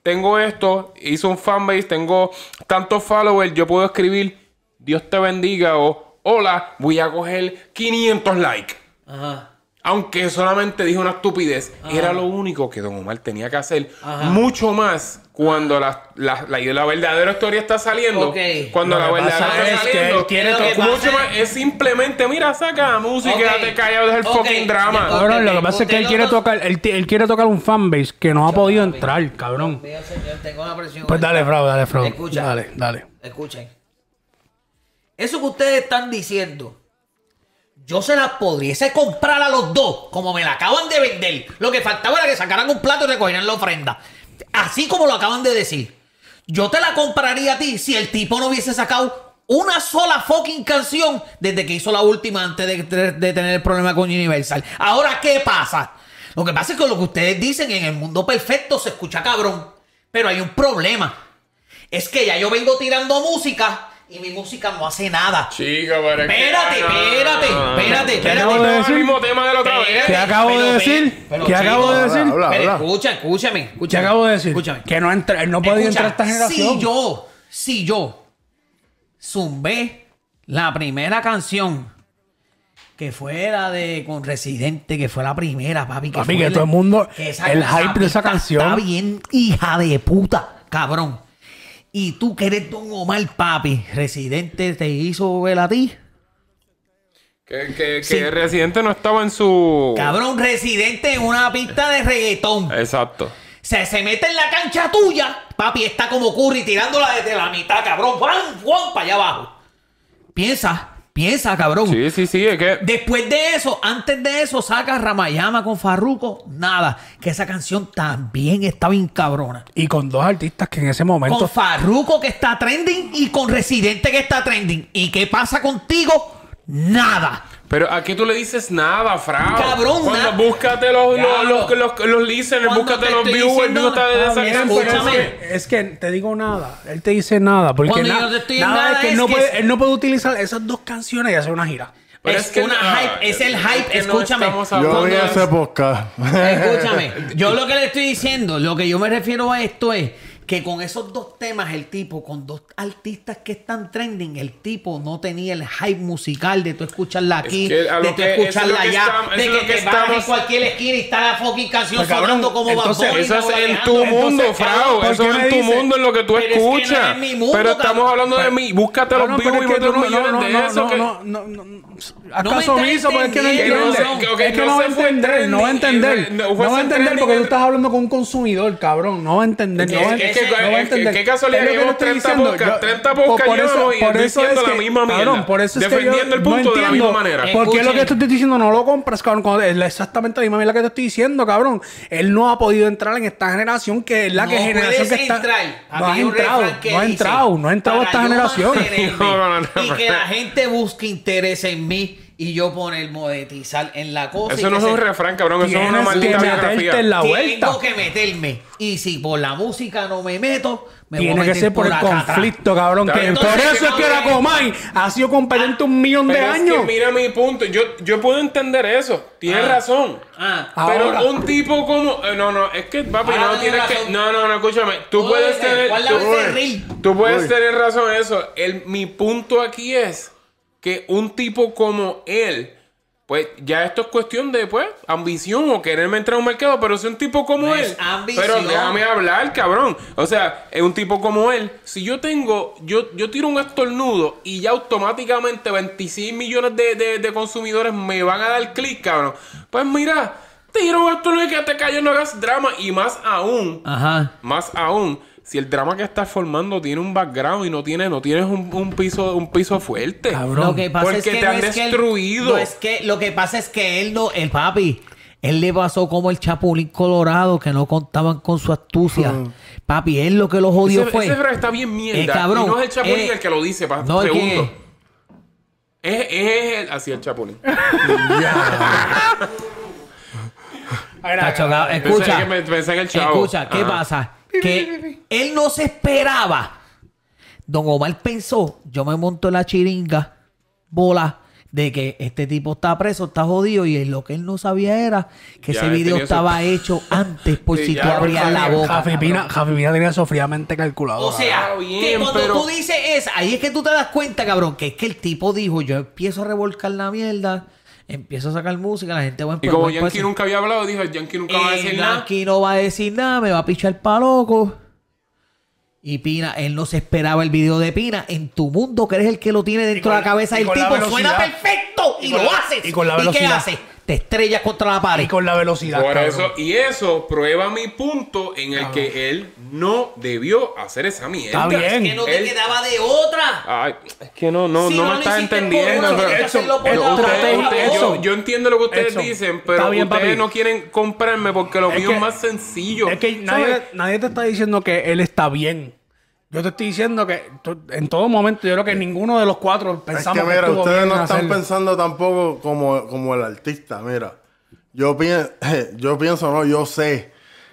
tengo esto, hizo un fanbase, tengo tantos followers, yo puedo escribir, Dios te bendiga o hola, voy a coger quinientos likes. Ajá. Aunque solamente dijo una estupidez, Ajá. era lo único que Don Omar tenía que hacer. Ajá. Mucho más cuando la, la, la, la verdadera historia está saliendo. Ok. Cuando Lo la que verdadera pasa está es que saliendo. él quiere Lo que mucho pasa más, es simplemente, mira, saca la música, Ok. quédate callado, deja el Ok. fucking drama. Ya, Cabrón, lo que Ok, pasa es que él usted quiere lo- tocar, él, ti- él quiere tocar un fanbase que no ha podido entrar, cabrón. Mío, señor, tengo una presión. Pues dale, Frau, dale, Frau. Escucha. Dale, dale. Escuchen. Eso que ustedes están diciendo, yo se las podriese comprar a los dos, como me la acaban de vender. Lo que faltaba era que sacaran un plato y recogieran la ofrenda. Así como lo acaban de decir. Yo te la compraría a ti si el tipo no hubiese sacado una sola fucking canción desde que hizo la última antes de, de- de tener el problema con Universal. Ahora, ¿qué pasa? Lo que pasa es que lo que ustedes dicen en el mundo perfecto se escucha cabrón. Pero hay un problema. Es que ya yo vengo tirando música y mi música no hace nada. Chica, pero es que- Espérate, no, no, espérate, no, no, no. espérate, ¿Qué espérate. acabo de Estamos decir? en el mismo tema de la otra vez. ¿Qué acabo Pero de ve, decir? pero ¿Qué acabo chico, de decir? habla, Pero habla. escucha, escúchame, ¿Qué escúchame. acabo de decir? Escúchame. Que no entra, él no podía Escucha, entrar a esta generación. Si yo, si yo zumbé la primera canción que fue la de con Residente, que fue la primera, papi. Que Papi, fue que todo el mundo- esa- el hype de esa pista canción. Está bien, hija de puta, cabrón. Y tú que eres Don Omar, papi, Residente te hizo ver a ti. Que, que, que Sí. Residente no estaba en su... Cabrón, Residente en una pista de reggaetón. Exacto. Se, se mete en la cancha tuya, papi, está como Curry tirándola desde la mitad, cabrón. ¡Juan, Juan! Para allá abajo. Piensa, piensa, cabrón. Sí, sí, sí, es que... Después de eso, antes de eso, saca Ramayama con Farruko. Nada, que esa canción también está bien cabrona. Y con dos artistas que en ese momento... Con Farruko que está trending y con Residente que está trending. ¿Y qué pasa contigo? Nada. Pero aquí tú le dices nada, Frau. Cabrón, Cuando nada. búscate los, los, Diablo. los, los, los listeners, Cuando búscate te los estoy viewers, diciendo- búscate de Ah, esa bien, canción. pero es, escúchame. que, es que te digo nada. Él te dice nada. Porque Cuando na- yo te estoy nada, nada es que, él es no que puede, es- él no puede utilizar esas dos canciones y hacer una gira. Pero es una no, hype, es el hype, que no escúchame. estamos Yo hablando vi de ese eso. podcast. Escúchame, yo lo que le estoy diciendo, lo que yo me refiero a esto es que con esos dos temas, el tipo, con dos artistas que están trending, el tipo no tenía el hype musical de tú escucharla aquí, que a lo de tú que- eso es escucharla lo que allá, estamos- de eso es que lo que te bajas en estamos- cualquier esquina y está la fucking canción Pues, cabrón, sonando como Bad entonces, Bunny, Eso es como en Alejandro. tu mundo, Entonces, Frau. cabrón, ¿por Eso qué es me en tu dices? mundo, en lo que tú Pero es que no escuchas. es mi mundo, Pero estamos cabrón. hablando de mí. Búscate No, los no, views pero y es que mete tú unos no, no, millones no, de eso. no, que- no, no, no, no. Haz No me caso está omiso, porque es que no entendiendo. entiende. Que no se- ok, Es que no no va a se fue entender, no va a trending, entender. eh, no No fue va a entender trending porque tú el- estás hablando con un consumidor, cabrón. No va a entender. No va a Es que- entender. es que- no va a es que- entender. qué casualidad Es lo que que llevamos te estoy treinta diciendo. podcasts, Yo- treinta por- podcasts por eso- llevamos y por eso diciendo es la que- misma mierda. cabrón, por eso es que yo Defendiendo el punto no de la entiendo misma manera. ¿Por qué lo que Escuchen. te estoy diciendo no lo compras, cabrón? Cuando es exactamente la misma mierda que te estoy diciendo, cabrón. Él no ha podido entrar en esta generación que es la que No generación puedes que está. entrar. No has Había un entrado, refrán que no ha dice, entrado, no ha entrado a esta "Para yo generación. mantenerme No, no, no, y no. que la gente busque interés en mí y yo poner monetizar en la cosa. y Eso no que es un se- refrán, cabrón. Eso es una Tienes que maldita meterte biografía. en la vuelta. Tengo que meterme. Y si por la música no me meto, me voy a Tiene que meter ser por el acá atrás. conflicto, cabrón. Que Entonces, por eso es que la cabrón, Comay ha sido competente un millón de Pero es años. que mira mi punto. Yo, yo puedo entender eso. Tienes Ah. razón. Ah, Ahora. Pero un tipo como... eh, No, no, es que, papi, Ahora no tengo tienes que... razón. No, no, no, escúchame. Tú Uy, puedes eh, tener... ¿cuál la tú- vez de reel? Tú puedes Uy. tener razón en eso. El, mi punto aquí es que un tipo como él... Pues ya esto es cuestión de, pues, ambición o quererme entrar a un mercado, pero si un tipo como No él... es ambición. Pero déjame hablar, cabrón. O sea, es un tipo como él. Si yo tengo... Yo, yo tiro un estornudo y ya automáticamente veintiséis millones de, de, de consumidores me van a dar clic, cabrón. Pues mira, tiro un estornudo y que te calles, no hagas drama. Y más aún... Ajá. Más aún, si el drama que estás formando tiene un background y no tiene, no tienes un, un piso, un piso fuerte. Cabrón. Lo que pasa Porque es que te no han es que él- destruido. no es que lo que pasa es que él no, el papi, él le pasó como el Chapulín Colorado que no contaban con su astucia. Papi, él lo que lo jodió ese, fue. ese refrán está bien mierda. Eh, cabrón, y no es el Chapulín eh, el que lo dice, para no, ¿el segundo. quién Es, es el... Así el Chapulín. Tacho, cabrón, Pensé escucha, que me- pensé en el chavo. escucha, ¿qué Ajá. pasa? Que él no se esperaba. Don Omar pensó, yo me monto en la chiringa, bola, de que este tipo está preso, está jodido, y lo que él no sabía era que Ya ese él video tenía estaba eso. hecho antes por Sí, si ya, tú abrías por la favor. boca. Javi Pina, cabrón. Javi Pina tenía eso fríamente calculado. O sea, Ah, bien, que cuando pero- tú dices eso, ahí es que tú te das cuenta, cabrón, que es que el tipo dijo, yo empiezo a revolcar la mierda, empiezo a sacar música, la gente va a Y empezar. como Yankee nunca había hablado, dijo, Yankee nunca va a decir nada. Yankee no va a decir nada, me va a pichar pa' loco. Y Pina, él no se esperaba el video de Pina. En tu mundo, que eres el que lo tiene dentro con- de la cabeza y del con la tipo, velocidad. suena perfecto y, Y lo con la- haces. y con la qué velocidad. haces? Te estrellas contra la pared. Y con la velocidad, Por cabrón. eso, y eso prueba mi punto en el que él no debió hacer esa mierda. Está bien. Que no te Él- quedaba de otra. Ay, es que no, no, Si no no me lo estás hiciste por entendiendo. uno, pero- tienes que hacerlo por pero la ustedes- otra. ustedes- Edson, yo, yo entiendo lo que ustedes Edson, dicen, pero está bien, ustedes papi. no quieren comprarme porque lo Es mío que- es más sencillo. Es que nadie, ¿sabes? nadie te está diciendo que él está bien. Yo te estoy diciendo que tú- en todo momento yo creo que ninguno de los cuatro Es pensamos que mira, estuvo ustedes bien no en están hacerlo. pensando tampoco como, como el artista, mira. Yo, pien- yo pienso, no, yo sé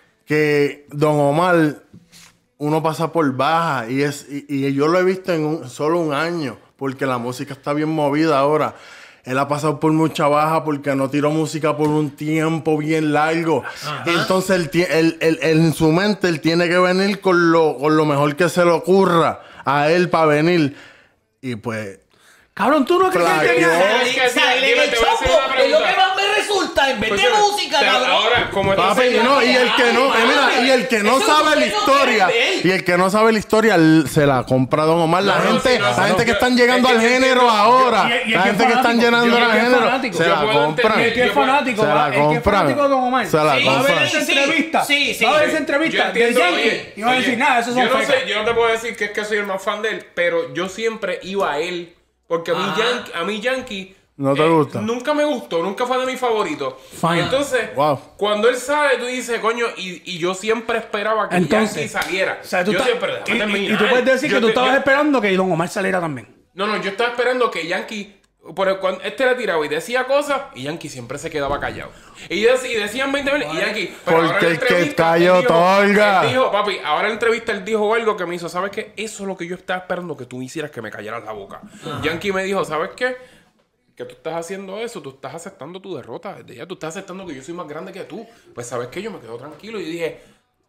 que Don Omar, uno pasa por baja y es y, y yo lo he visto en un- solo un año, porque la música está bien movida ahora. Él ha pasado por mucha baja porque no tiró música por un tiempo bien largo. Y entonces él, tie- él- él- él en su mente él tiene que venir con lo, con lo mejor que se le ocurra a él para venir. Y pues... Cabrón, tú no crees que él Plagió. tenía- Es que sí, Sale dime, el te voy a hacer chombo, una es lo pregunta. que más me resulta en vez de Escúchame, música, pero cabrón. ahora, como Papi, entonces- y no, y el que no, eh, mira, y el que no Eso sabe es la lo que historia, no quiere ver. y el que no sabe la historia, l- se la compra Don Omar. La No, no, gente, sí, no, la no, gente no, que yo- están llegando es que al yo género entiendo- ahora, y- y el que la es gente que están fanático, llenando yo- al el que es género, fanático. se Yo la puedo compran. entender- El que es Yo puedo- fanático, se va- la el que es compran. fanático de Don Omar. Se la va a ver compran. esa Sí, entrevista. sí, sí. Va a ver esa Yo entrevista de entiendo, Yankee. oye, Y va a decir, oye, nada, eso son yo no, fecas. sé, yo no te puedo decir que es que soy el más fan de él, pero yo siempre iba a él. Porque a mí, Ajá. Yankee, a mí Yankee... ¿No te gusta? Nunca me gustó, nunca fue de mis favoritos. Fine. Entonces, Wow. cuando él sale, tú dices, coño, y, y yo siempre esperaba que Entonces, Yankee saliera. O sea, tú yo estás- siempre, déjame y- y, terminar. y tú puedes decir Yo que tú te- estabas yo- esperando que Don Omar saliera también. No, no, yo estaba esperando que Yankee... Por el- cuando este era tirado y decía cosas, y Yankee siempre se quedaba callado. Y, dec- y decían veinte mil, y Yankee... pero ahora Porque en la el que entrevista, calla él dijo- otorga. él dijo, papi, ahora en la entrevista él dijo algo que me hizo, ¿sabes qué? Eso es lo que yo estaba esperando que tú me hicieras, que me callaras la boca. Yankee me dijo, ¿sabes qué? Que tú estás haciendo eso, tú estás aceptando tu derrota. Desde ya tú estás aceptando que yo soy más grande que tú. Pues, ¿sabes qué? Yo me quedo tranquilo y dije...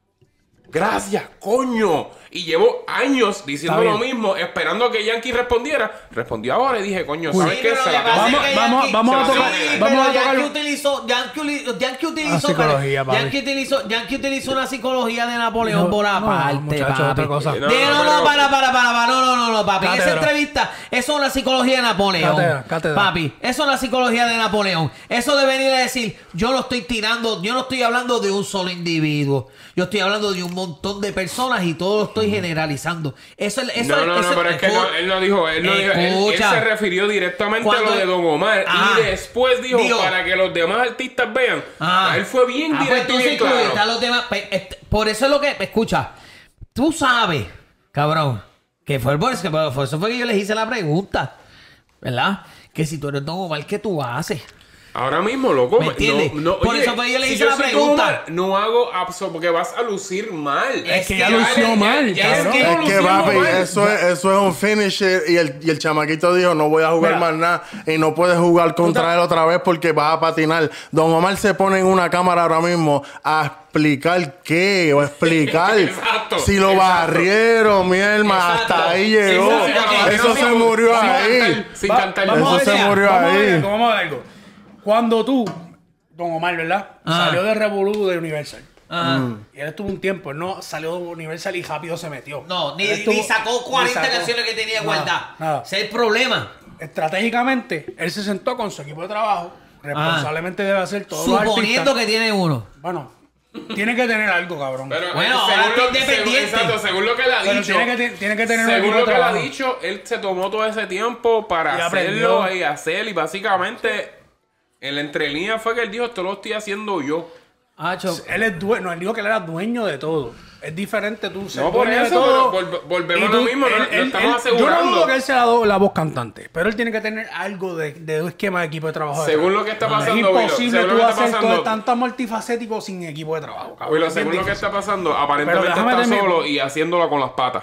Gracias, coño. Y llevo años diciendo Está lo bien. mismo, esperando a que Yankee respondiera. Respondió ahora y dije, coño, Sí, ¿sabes qué? pero Se lo la que pasa Vamos- es que vamos- Yankee- vamos a Sí, tocar- pero vamos a Yankee tocar- utilizó, Yankee, uli- Yankee utilizó, La psicología, papi. Yankee utilizó, Yankee utilizó una psicología de Napoleón No, por no, aparte, muchacho, papi. otra cosa. De- No, No, no, no, pero- para, para, para, para, no, no, no, no, papi. Esa Cátedra. entrevista, eso es una psicología de Napoleón. Cátedra, cátedra. Papi, eso es una psicología de Napoleón. Eso de venir a decir, yo no estoy tirando, yo no estoy hablando de un solo individuo. Yo estoy hablando de un montón de personas y todo lo estoy generalizando. Eso es eso No, no, eso- no, pero es que no, él no dijo, él no dijo, él, él Escucha. se refirió directamente Cuando a lo de él- Don Omar Ajá. y después dijo, Dijo- para que los demás artistas vean. Ah. Él fue bien Ah, pues directo y entonces bien claro. incluye a los demás. Pues, este, por eso es lo que. Escucha, tú sabes, cabrón, que fue por eso, por eso fue que yo les hice la pregunta, ¿verdad? Que si tú eres Don Omar, ¿qué tú haces? Ahora mismo, loco. ¿Me entiendes? No, no, Por oye, eso fue que yo le si hice yo la soy pregunta. Don Omar, no hago abso porque vas a lucir mal. Es que ya lució mal, ya cabrón. es Es que, luciendo papi, mal. eso es, eso es un finisher. Y el, y el chamaquito dijo: no voy a jugar Mira. más nada. Y no puedes jugar contra él otra vez porque vas a patinar. Don Omar se pone en una cámara ahora mismo a explicar qué. O explicar Exacto, si lo exacto. barrieron, mi hermano. Exacto. Hasta ahí Sí, llegó. sí, sí, ok. Eso se murió Sin ahí. cantar, Sin Va- cantar. vamos a Eso ver, se murió vamos a ver ahí. algo, vamos a ver algo. Cuando tú, Don Omar, ¿verdad? Ah. Salió de Revolú de Universal. Ah. Y él estuvo un tiempo, él no salió de Universal y rápido se metió. No, ni, Él estuvo- ni sacó cuarenta ni sacó- canciones que tenía Nada, guardadas. nada. Ese es el problema. Estratégicamente, él se sentó con su equipo de trabajo. Responsablemente debe hacer todo los Suponiendo artistas. que tiene uno. Bueno, tiene que tener algo, cabrón. Pero, Bueno, eh, ahora según está lo- según- independiente. exacto, según lo que él ha Pero dicho. tiene que te- tiene que tener un según equipo lo de que él ha trabajo. dicho, él se tomó todo ese tiempo para Y hacerlo aprendió. y hacer. Y básicamente, en la entrelínea fue que él dijo: esto lo estoy haciendo yo. Hacho, Él es dueño, él dijo que él era dueño de todo. Es diferente tú ser No, por dueño de eso, todo. pero vol- volvemos y a lo mismo, no- no estamos Yo no asegurando. dudo que él sea la, la voz cantante, pero él tiene que tener algo de, de un esquema de equipo de trabajo. Según detrás. lo que está Es pasando, Willow, imposible según lo tú que está hacer todo pasando- tanto multifacético sin equipo de trabajo. cabrón. Oye, Es según bien lo que difícil. está pasando, aparentemente déjame está terminar. solo y haciéndolo con las patas.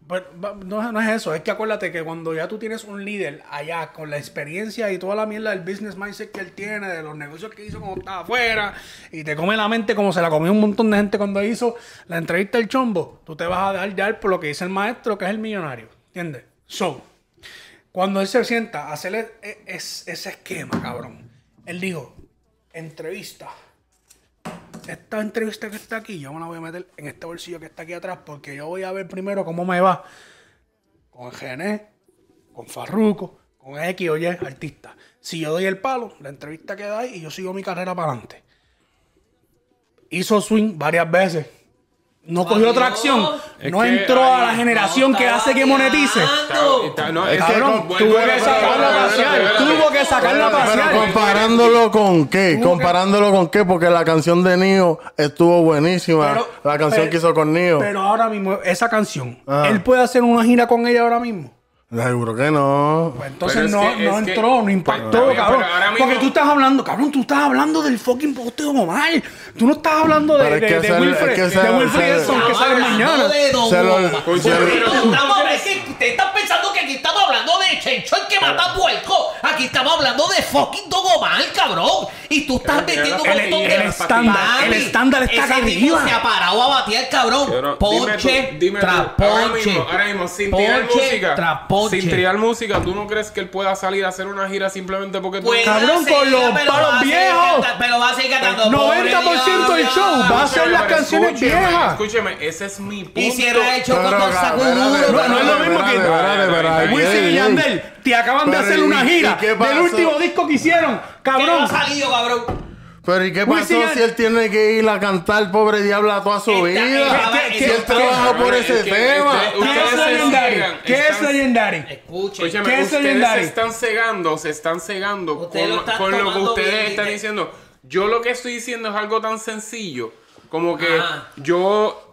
Pero, va- no, no es eso, es que acuérdate que cuando ya tú tienes un líder allá con la experiencia y toda la mierda del business mindset que él tiene, de los negocios que hizo cuando estaba afuera, y te come la mente como se la comió un montón de gente cuando hizo la entrevista del Chombo, tú te vas a dejar llevar por lo que dice el maestro, que es el millonario. ¿Entiendes? So, cuando él se sienta a hacer e- e- es- ese esquema, cabrón, él dijo, entrevista. Esta entrevista que está aquí, yo me la voy a meter en este bolsillo que está aquí atrás, porque yo voy a ver primero cómo me va con Gené, con Farruko, con X o Y artista. Si yo doy el palo, la entrevista queda ahí y yo sigo mi carrera para adelante. Hizo swing varias veces. No cogió Adiós. otra acción. Es No que entró ahí a la generación no que hace que monetice. estaba Está- está- no, Es es que que Cabrón, con- vuelvo tuvo a que repetir, sacarla a espérate, pasear. espérate, Tuvo que sacarla a Pero pasear. comparándolo con qué, Tuvo que- comparándolo con qué, porque la canción de Nio estuvo buenísima. Pero- la canción pero- que hizo con Nio. Pero ahora mismo, esa canción, Ajá. él puede hacer una gira con ella ahora mismo. Seguro que no. Pues entonces Pero es no, que- no es que- entró, no impactó, Pues, está bien, cabrón. pero ahora mismo- Porque tú estás hablando, cabrón, tú estás hablando del fucking poste de Omar. Tú no estás hablando de, Pero es de, que de ese- Wilfred, es que ese- de Wilfred ese- Edson, que Estamos sale hablando mañana. de Don Se lo- Omar. Escucha, Pero pero- estamos, es que usted está pensando que aquí estamos hablando de Chencho el que mata puerco. Aquí estamos hablando de fucking Don Omar, cabrón. Y tú estás Pero mira metiendo la un El, montón el de estándar, el Papi, estándar está ese acá tipo arriba. se ha parado a batear, cabrón. Pero, Ponche, dime tú, dime tú, tras ahora ponche. mismo, ahora mismo, sin tirar Ponche música, tras ponche. sin tirar música, ¿tú no crees que él pueda salir a hacer una gira simplemente porque tú... Puede Cabrón, hacerla, con los pero palos va a seguir viejos. canta- Pero va a seguir cantando. noventa por ciento Pobre del show diablo. va a ser las Pero canciones escúcheme, viejas. Escúcheme, ese es mi punto. Y cierra el show con Pero, Don espérate, Sacuduro. espérate, No, no es lo mismo que- espérate, espérate, espérate. Wisin y Ey, Yandel te acaban de Pero, hacer ¿y- una y gira qué del pasó? último disco que hicieron. ¿Qué no Cabrón, ha salido, cabrón? Pero ¿y qué Wisin pasó y- si él tiene que ir a cantar Pobre Diabla toda su Esta- vida? esta- Si esta- él trabaja por Es ese que- tema. este- ¿qué es ustedes se Legendary? ciegan, ¿Qué es están- Legendary? Escuchen. Escúchame, ¿Qué es ustedes Legendary? se están cegando, se están cegando Ustedes con, lo están con lo que tomando ustedes bien, están dice- diciendo. Yo lo que estoy diciendo es algo tan sencillo como que Ajá. yo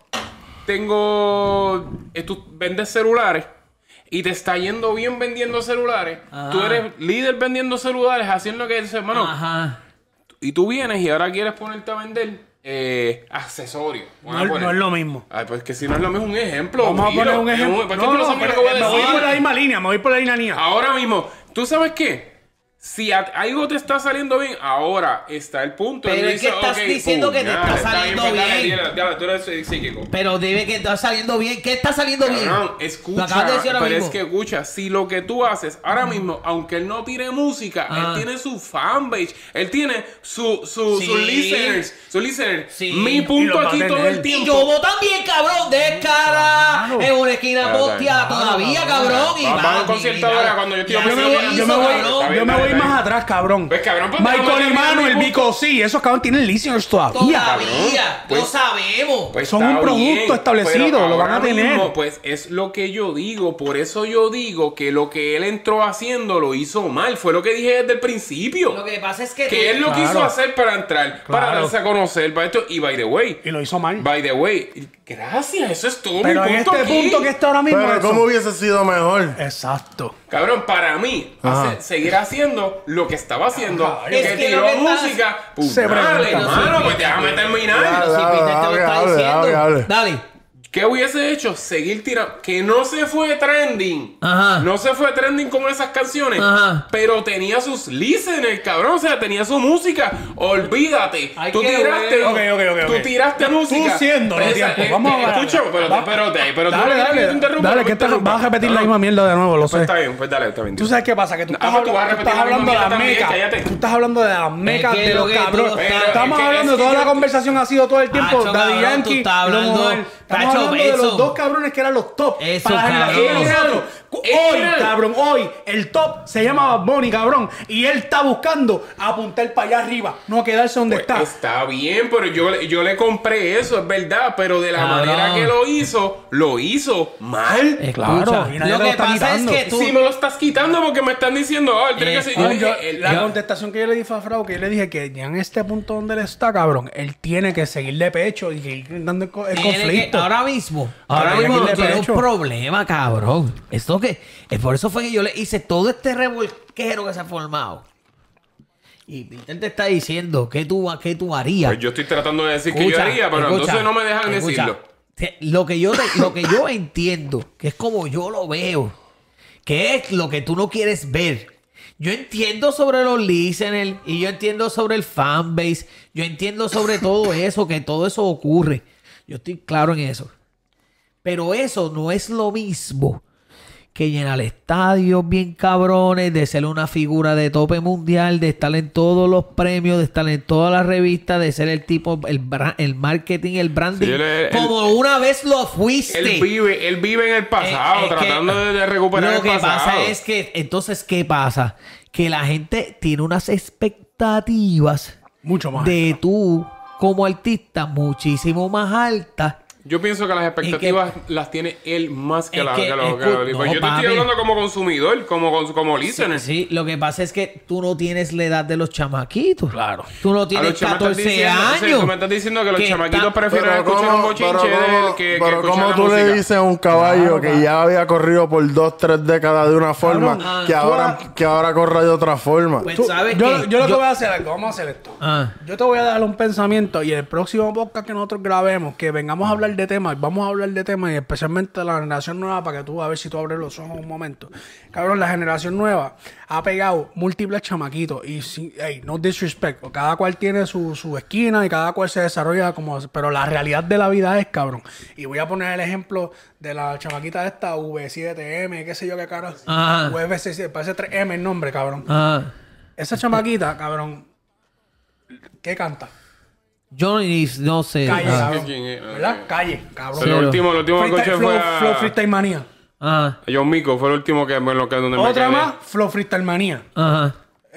tengo... eh, Tú vendes celulares y te está yendo bien vendiendo celulares. Ajá. Tú eres líder vendiendo celulares, haciendo que dices, hermano, Ajá. y tú vienes y ahora quieres ponerte a vender eh, accesorios. Vamos No, a poner. no es lo mismo. Ay, pues que si no es lo mismo, es un ejemplo. Vamos a Mira, poner un es ejemplo. pues No, que tú no no, sabes pero, lo que voy a eh, me voy decir. por la misma línea, me voy por la misma línea. Ahora mismo, ¿tú sabes qué? Si a- algo te está saliendo bien, ahora está el punto. Pero Él es que dice, estás ok, diciendo pum, que te dale, está saliendo pues dale, bien. dale, dale, tú eres psíquico. Pero debe que está saliendo bien. ¿Qué está saliendo bien? Cabrón, Lo escucha, acabas de decir ahora pero mismo. es que escucha, si lo que tú haces ahora mismo, aunque él no tire música, Ah. él tiene su fanbase, él tiene su, su, Sí. sus listeners, su listeners. Sí. Mi Y punto los va a aquí todo tener. el Y tiempo. yo también, cabrón, de cara Claro. en una esquina Claro, posteada claro, todavía, claro. cabrón. Y Vamos a un va, concierto mira, ahora cuando yo estoy ya Yo me se voy, hizo, yo me voy, cabrón. Está bien, yo me dale, voy dale. más atrás, cabrón. Pues, cabrón, pues, Michael déjame y terminar Manuel, mi Vico, sí, esos cabrón tienen listeners todavía. Todavía, Pues- lo sabemos. Pues Son está un producto bien, establecido, pero lo van a ahora tener. mismo, pues es lo que yo digo. Por eso yo digo que lo que él entró haciendo lo hizo mal. Fue lo que dije desde el principio. Lo que pasa es que, Que tú- él lo Claro. quiso hacer para entrar, para Claro. darse a conocer, para esto. Y by the way, Y lo hizo mal. by the way, gracias, eso es todo Pero mi en punto este aquí. punto que está ahora mismo. Pero eso- ¿cómo hubiese sido mejor? Exacto. Cabrón, para mí, Ajá. hace- seguir haciendo lo que estaba haciendo, Ajá, que, es que tiró lo que estás- música, pues Se dale, pregunta. mano, pues déjame terminar. Dale, Pero si dale, Peter te lo dale, está dale, diciendo. dale, dale. Dale. ¿Qué hubiese hecho? Seguir tirando. Que no se fue trending. Ajá. No se fue trending con esas canciones. Ajá. Pero tenía sus listeners, cabrón. O sea, tenía su música. Olvídate. Ay, tú qué tiraste. bueno. Ok, ok, ok, Tú ok. tiraste Tú música. siendo, no Esa- tiempo. eh, Vamos a eh, hablar. Escucha, pero, Va- pero, pero, pero tú Dale, no quieres que te dale. interrumpa, Dale, no que me estás- interrumpas. vas a repetir la No, misma mierda de nuevo, lo Pues sé. está bien, pues dale, está bien. ¿Tú sabes qué pasa? Que tú Ah, estás, pues tú vas a hablando, tú repetir estás la misma hablando de las mierda también, mecas. cállate. Tú estás hablando de las mecas que de lo los que tú cabrones. lo estás- Estamos es que- hablando es de toda que la yo- conversación ha sido todo el tiempo. Acho, Daddy cabrón, Yankee, tú estás y Don hablando- Omar. Estamos Acho, hablando de eso. los dos cabrones que eran los top. Eso, para la generación cabrón. de nosotros. Hoy, Era- cabrón, hoy el top se llama Bad Bunny, cabrón. Y él está buscando apuntar para allá arriba, no quedarse donde Pues está. está bien, pero yo, le- yo le compré eso, es verdad. Pero de la Cabrón. manera que lo hizo, lo hizo mal. Escucha, Claro, y nadie lo te lo que está pasa quitando. es que tú... Si me lo estás quitando porque me están diciendo, oh, él tiene Eh, que ser. No, yo yo- dije, él- la yo- contestación que yo le di a Frau, que yo le dije que ya en este punto donde él está, cabrón, él tiene que seguir de pecho y seguir dando el, co- el Tiene conflicto. que- ahora mismo, Ahora ahora tiene mismo que no irle tiene un pecho. problema, cabrón. Esto que, es por eso fue que yo le hice todo este revolquero que se ha formado. Y Peter te está diciendo qué tú, qué tú harías. Pues yo estoy tratando de decir que yo Escucha, haría, pero escucha, entonces no me dejan escucha. decirlo. te- lo que yo te- lo que yo entiendo, que es como yo lo veo, que es lo que tú no quieres ver. Yo entiendo sobre los listeners y yo entiendo sobre el fanbase. Yo entiendo sobre todo eso, que todo eso ocurre. Yo estoy claro en eso. Pero eso no es lo mismo que llenar estadios bien cabrones, de ser una figura de tope mundial, de estar en todos los premios, de estar en todas las revistas, de ser el tipo, el, bra- el marketing, el branding, Sí, él- él- como una vez lo fuiste. Él vive, él vive en el pasado, Eh, es que tratando de, de recuperar Lo el que pasado. pasa es que, entonces, ¿qué pasa? Que la gente tiene unas expectativas Mucho más. de tú como artista muchísimo más altas. Yo pienso que las expectativas las tiene él más que Es la que- que los- es que que- los- no, Yo te papi. estoy hablando como consumidor, como, como, como listener. Sí, lo que pasa es que tú no tienes la edad de los chamaquitos. Claro. Tú no A tienes los chamos estás catorce diciendo- sí, años. tú me estás diciendo que los que chamaquitos están- prefieren escuchar un bochinche pero del cómo- que, que pero escuchar cómo la tú le música. dices a un caballo Claro, que cabrón. ya había corrido por dos, tres décadas de una forma, Ah, que, tú ahora, has- que ahora corre de otra forma? Pues, Tú- ¿sabes yo, qué? yo lo que Yo- voy a hacer es algo, vamos a hacer esto. Ah. Yo te voy a dar un pensamiento y el próximo podcast que nosotros grabemos, que vengamos a hablar de temas, vamos a hablar de temas y especialmente la generación nueva, para que tú a ver si tú abres los ojos un momento. Cabrón, la generación nueva ha pegado múltiples chamaquitos y sin, hey, no disrespect, cada cual tiene su, su esquina y cada cual se desarrolla como... Pero la realidad de la vida es, cabrón. Y voy a poner el ejemplo de la chamaquita esta, V siete M, qué sé yo qué caro. Ajá. V seis siete, parece tres M el nombre, cabrón. Ah, Esa chamaquita, cabrón, ¿qué canta? yo ni no sé. Calle, Ah. cabrón. ¿Quién es? ¿Verdad? Calle, cabrón. Pero lo último, lo último que Freestyle- escuché Flow, fue a, Flow Freestyle Manía. Ah, a John Mico, fue el último que, bueno, que donde me Otra quedé. más, Flow Freestyle Manía. ajá.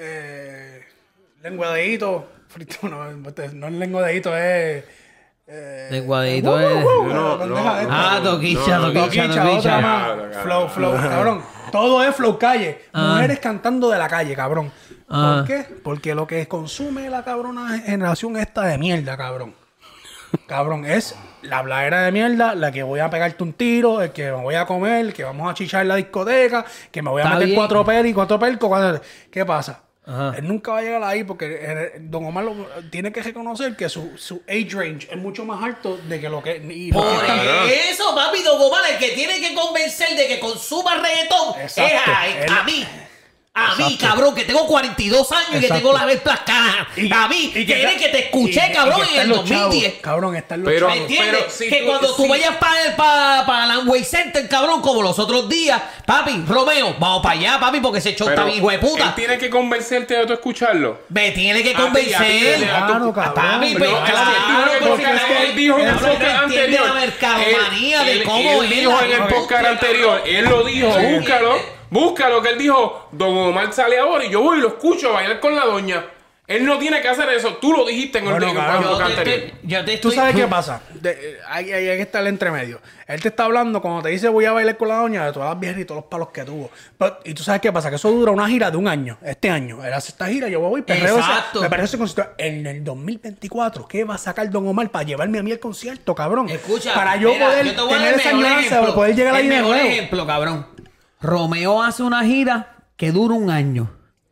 Eh, lengua de hito. Frito- No, no es lengua de hito, es... Eh, Lenguadito, uh, eh. uh, uh, No, la no, pendeja esta. Ah, toquicha, no, no, toquicha, Toquicha, otra toquicha. más. Claro, claro. Flow, flow, cabrón. Todo es flow calle. Mujeres cantando de la calle, cabrón. Ah. ¿Por qué? Porque lo que consume la cabrona generación esta de mierda, cabrón. Cabrón, es la habladera de mierda, la que voy a pegarte un tiro, el que me voy a comer, el que vamos a chichar en la discoteca, que me voy a Está meter bien. cuatro pelis, cuatro percos. cuatro- ¿Qué pasa? Ajá. Él nunca va a llegar ahí porque eh, Don Omar lo- tiene que reconocer que su, su age range es mucho más alto de que lo que... y lo Por que está- eso, papi, Don Omar, el que tiene que convencer de que consuma reggaetón Exacto. es a, Él- a mí. A mí, Exacto. cabrón, que tengo cuarenta y dos años y que Exacto. tengo la vez canas. Y- A mí, y que, está- que te escuché, y- y cabrón, que en están el los dos mil diez. chavos, cabrón, están los Pero- ¿Me chavos. entiendes? pero si que tú- cuando tú si- vayas para pa, pa Landway Center, cabrón, como los otros días, papi, Romeo, vamos para allá, papi, porque ese show Pero está bien, hijo de él puta. tiene que convencerte de tú escucharlo. Me tiene que A ti, a ti, convencer. a tu- Claro, cabrón. Papi, No, pues, es que claro, él dijo porque en el es podcast- que él dijo en el cabrón, podcast no entiende anterior. la mercadomanía Él- de él- cómo él es dijo la- en el podcast anterior, él lo dijo, Sí. búscalo, búscalo, que él dijo, Don Omar sale ahora y yo voy y lo escucho a bailar con la doña. Él no tiene que hacer eso, tú lo dijiste en el, Bueno, en el cabrón, Yo podcast te anterior. estoy- yo te ¿Tú estoy- sabes qué pasa? De- eh, hay, hay, hay que estar el entremedio. Él te está hablando cuando te dice voy a bailar con la doña de todas las viejas y todos los palos que tuvo. Pero- y tú sabes qué pasa, que eso dura una gira de un año. Este año. Él hace esta gira, yo voy, perreo ese- Exacto. me perreo ese concierto. En el dos mil veinticuatro, ¿qué va a sacar Don Omar para llevarme a mí al concierto, cabrón? Escucha, para yo mira, poder yo te voy a dar tener el esa mejor añoranza, ejemplo. para poder llegar ahí El de mejor nuevo. ejemplo, cabrón. Romeo hace una gira que dura un año.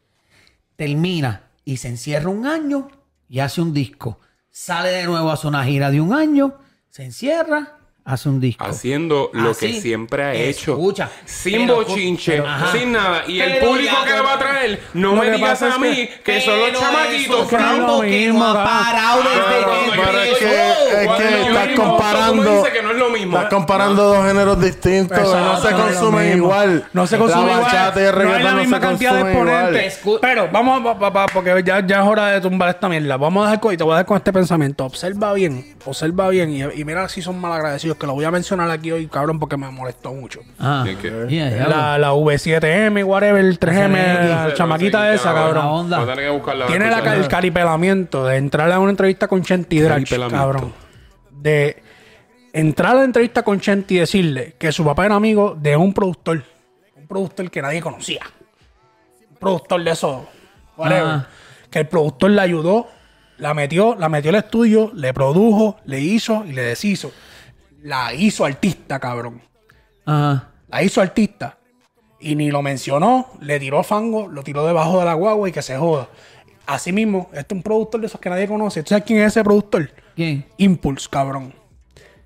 Termina y se encierra un año y hace un disco. Sale de nuevo, hace una gira de un año, se encierra, hace un disco. Haciendo lo Así. que siempre ha hecho. Escucha. Sin Pero- bochinche, pero- ajá. sin nada. Y el Pero público ya que le tú- va a traer, no Lo me que digas pasa es a mí que- que, son los Pero chamaquitos. eso que no es lo Frambo, que mismo, no ha cabrón. parado desde Pero- que pero es empezó. que- es Cuando que yo estás digo, tú comparando- dices que no es lo mismo. Estás comparando dos géneros distintos, Exacto, no se no es lo consumen mismo. igual. No se consume la igual. bachata y el No hay reggaetón la no, misma se cantidad de consumen igual. exponentes. Escu- Pero vamos, pa- pa- pa- porque ya, ya es hora de tumbar esta mierda. Vamos a dejar con, y te voy a dejar con este pensamiento. Observa bien, observa bien y, y mira si son malagradecidos, que lo voy a mencionar aquí hoy, cabrón, porque me molestó mucho. Ah, ¿Qué, qué? yeah, ya La, la V siete M, whatever, el tres M, la Sí, chamaquita sí, esa, ya, cabrón. la onda. Voy a tener que buscarla. Tiene la, escucharla. el caripelamiento de entrar a una entrevista con Chenti Drach, Caripelamiento. cabrón. De entrar a la entrevista con Chenti y decirle que su papá era amigo de un productor. Un productor que nadie conocía. Un productor de eso. Whatever. Ah. Que el productor le ayudó, la metió, la metió al estudio, le produjo, le hizo y le deshizo. La hizo artista, cabrón. ajá. La hizo artista. Y ni lo mencionó, le tiró fango, lo tiró debajo de la guagua y que se joda. Así mismo, este es un productor de esos que nadie conoce. ¿Tú sabes quién es ese productor? ¿Quién? Impulse, cabrón.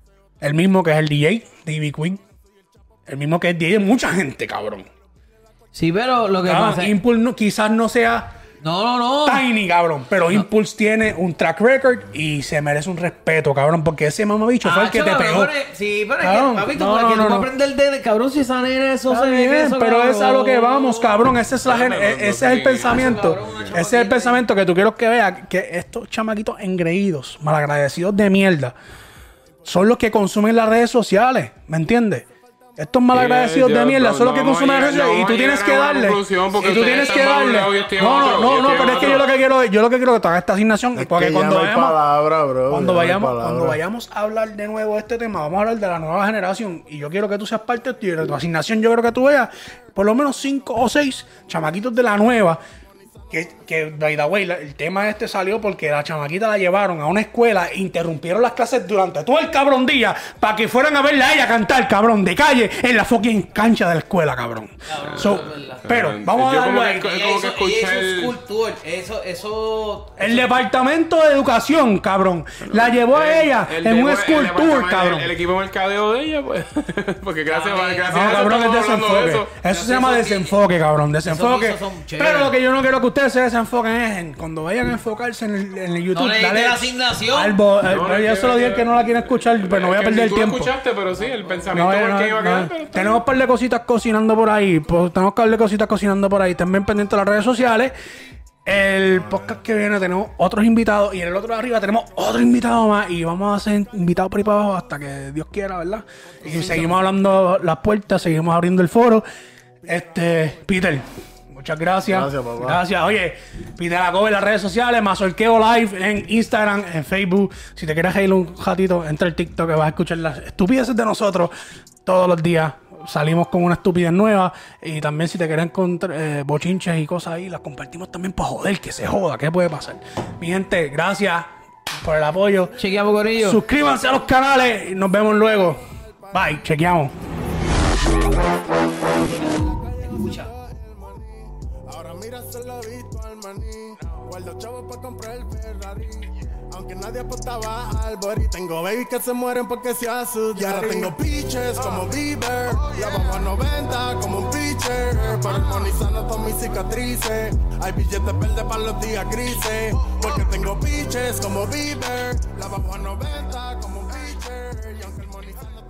El mismo que es el D J, Davey Queen. El mismo que es D J de mucha gente, cabrón. Sí, pero lo que Cabrón, pasa es... Impulse no- quizás no sea No, no, no. tiny, cabrón. Pero Impulse tiene un track record y se merece un respeto, cabrón. Porque ese mamabicho fue el que te chaval, pegó. pero es- sí, pero es Cabrón, que, papi, tú, no, para no, que tú no, vas a no. aprender de... Cabrón, si esa nena eso Está se ve bien, eso, pero cabrón. es a lo que vamos, cabrón. Ese es, la gen- No, no, no, ese es no, el sí. pensamiento. Cabrón, una Ese es el chamaquita. pensamiento que tú quiero que veas. Que estos chamaquitos engreídos, malagradecidos de mierda, son los que consumen las redes sociales. ¿Me entiendes? Estos malagradecidos yo- de mierda no, son los no que vamos a consumen las redes llegar- sociales. Y no tú vamos a tienes que llegar a una darle. conclusión porque Y tú ustedes tienes que están por un darle. lado y yo estoy en No, no, otro, no, yo no, estoy pero en es que yo otro. lo que quiero, yo lo que quiero que tú hagas esta asignación. Es Porque que cuando ya no hay vayamos. palabra, bro. Cuando ya no hay vayamos, palabra. cuando vayamos a hablar de nuevo de este tema, vamos a hablar de la nueva generación. Y yo quiero que tú seas parte de esto. Y de tu asignación, yo creo que tú veas por lo menos cinco o seis chamaquitos de la nueva. Que, que by the way, la- el tema este salió porque la chamaquita la llevaron a una escuela e interrumpieron las clases durante todo el cabrón día para que fueran a verla a ella cantar, cabrón, de calle en la fucking cancha de la escuela, cabrón. So, pero, vamos a Yo darlo como ahí. que- Ella como que hizo- escuché ella hizo el- escultor. Eso, eso... El departamento de educación, cabrón. La llevó a ella El en de- un el school tour, departamento- cabrón. El, el equipo de mercadeo de ella, pues. Porque gracias, También. gracias No, a eso cabrón, es estamos hablando de desenfoque. Eso, eso. se llama Esos desenfoque, cabrón. Desenfoque. guisos son chéveres. Pero lo que yo no quiero que ustedes se desenfoquen es en cuando vayan a enfocarse en el, en el YouTube. No le diste la asignación. al bo- al- No, pero no, yo que- se lo dije que- que no la quieren escuchar, pero no voy a Que perder si el tú tiempo. lo escuchaste, pero sí, el pensamiento No, por no, el que iba a no. quedar. pero está Tenemos un par de cositas cocinando por ahí. Pues, tenemos un par de cositas cocinando por ahí. También pendientes de las redes sociales. El podcast que viene tenemos otros invitados. Y en el otro de arriba tenemos otro invitado más. Y vamos a ser invitados por ahí para abajo hasta que Dios quiera, ¿verdad? Y seguimos hablando las puertas, seguimos abriendo el foro. Este, Peter, muchas gracias. Gracias, papá. Gracias. Oye, Peter Acobe en las redes sociales, Mazorqueo Live en Instagram, en Facebook. Si te quieres reír un ratito, entra al TikTok que vas a escuchar las estupideces de nosotros todos los días. Salimos con una estupidez nueva. Y también si te quieres encontrar eh, bochinches y cosas ahí, las compartimos también para joder, que se joda, ¿qué puede pasar? Mi gente, gracias por el apoyo. Chequeamos, Corillo. Suscríbanse a los canales y nos vemos luego. Bye, chequeamos. Ahora mira, solo he visto al maní. Guardo chavos para comprar el Ferrari. Aunque nadie apostaba al body. Tengo babies que se mueren porque se asustan. Y ahora tengo pitches como Bieber. La vamos a noventa como un pitcher. Para armonizando todas mis cicatrices. Hay billetes verdes para los días grises. Porque tengo pitches como Bieber. La vamos a noventa como un pitcher. Y aunque armonizando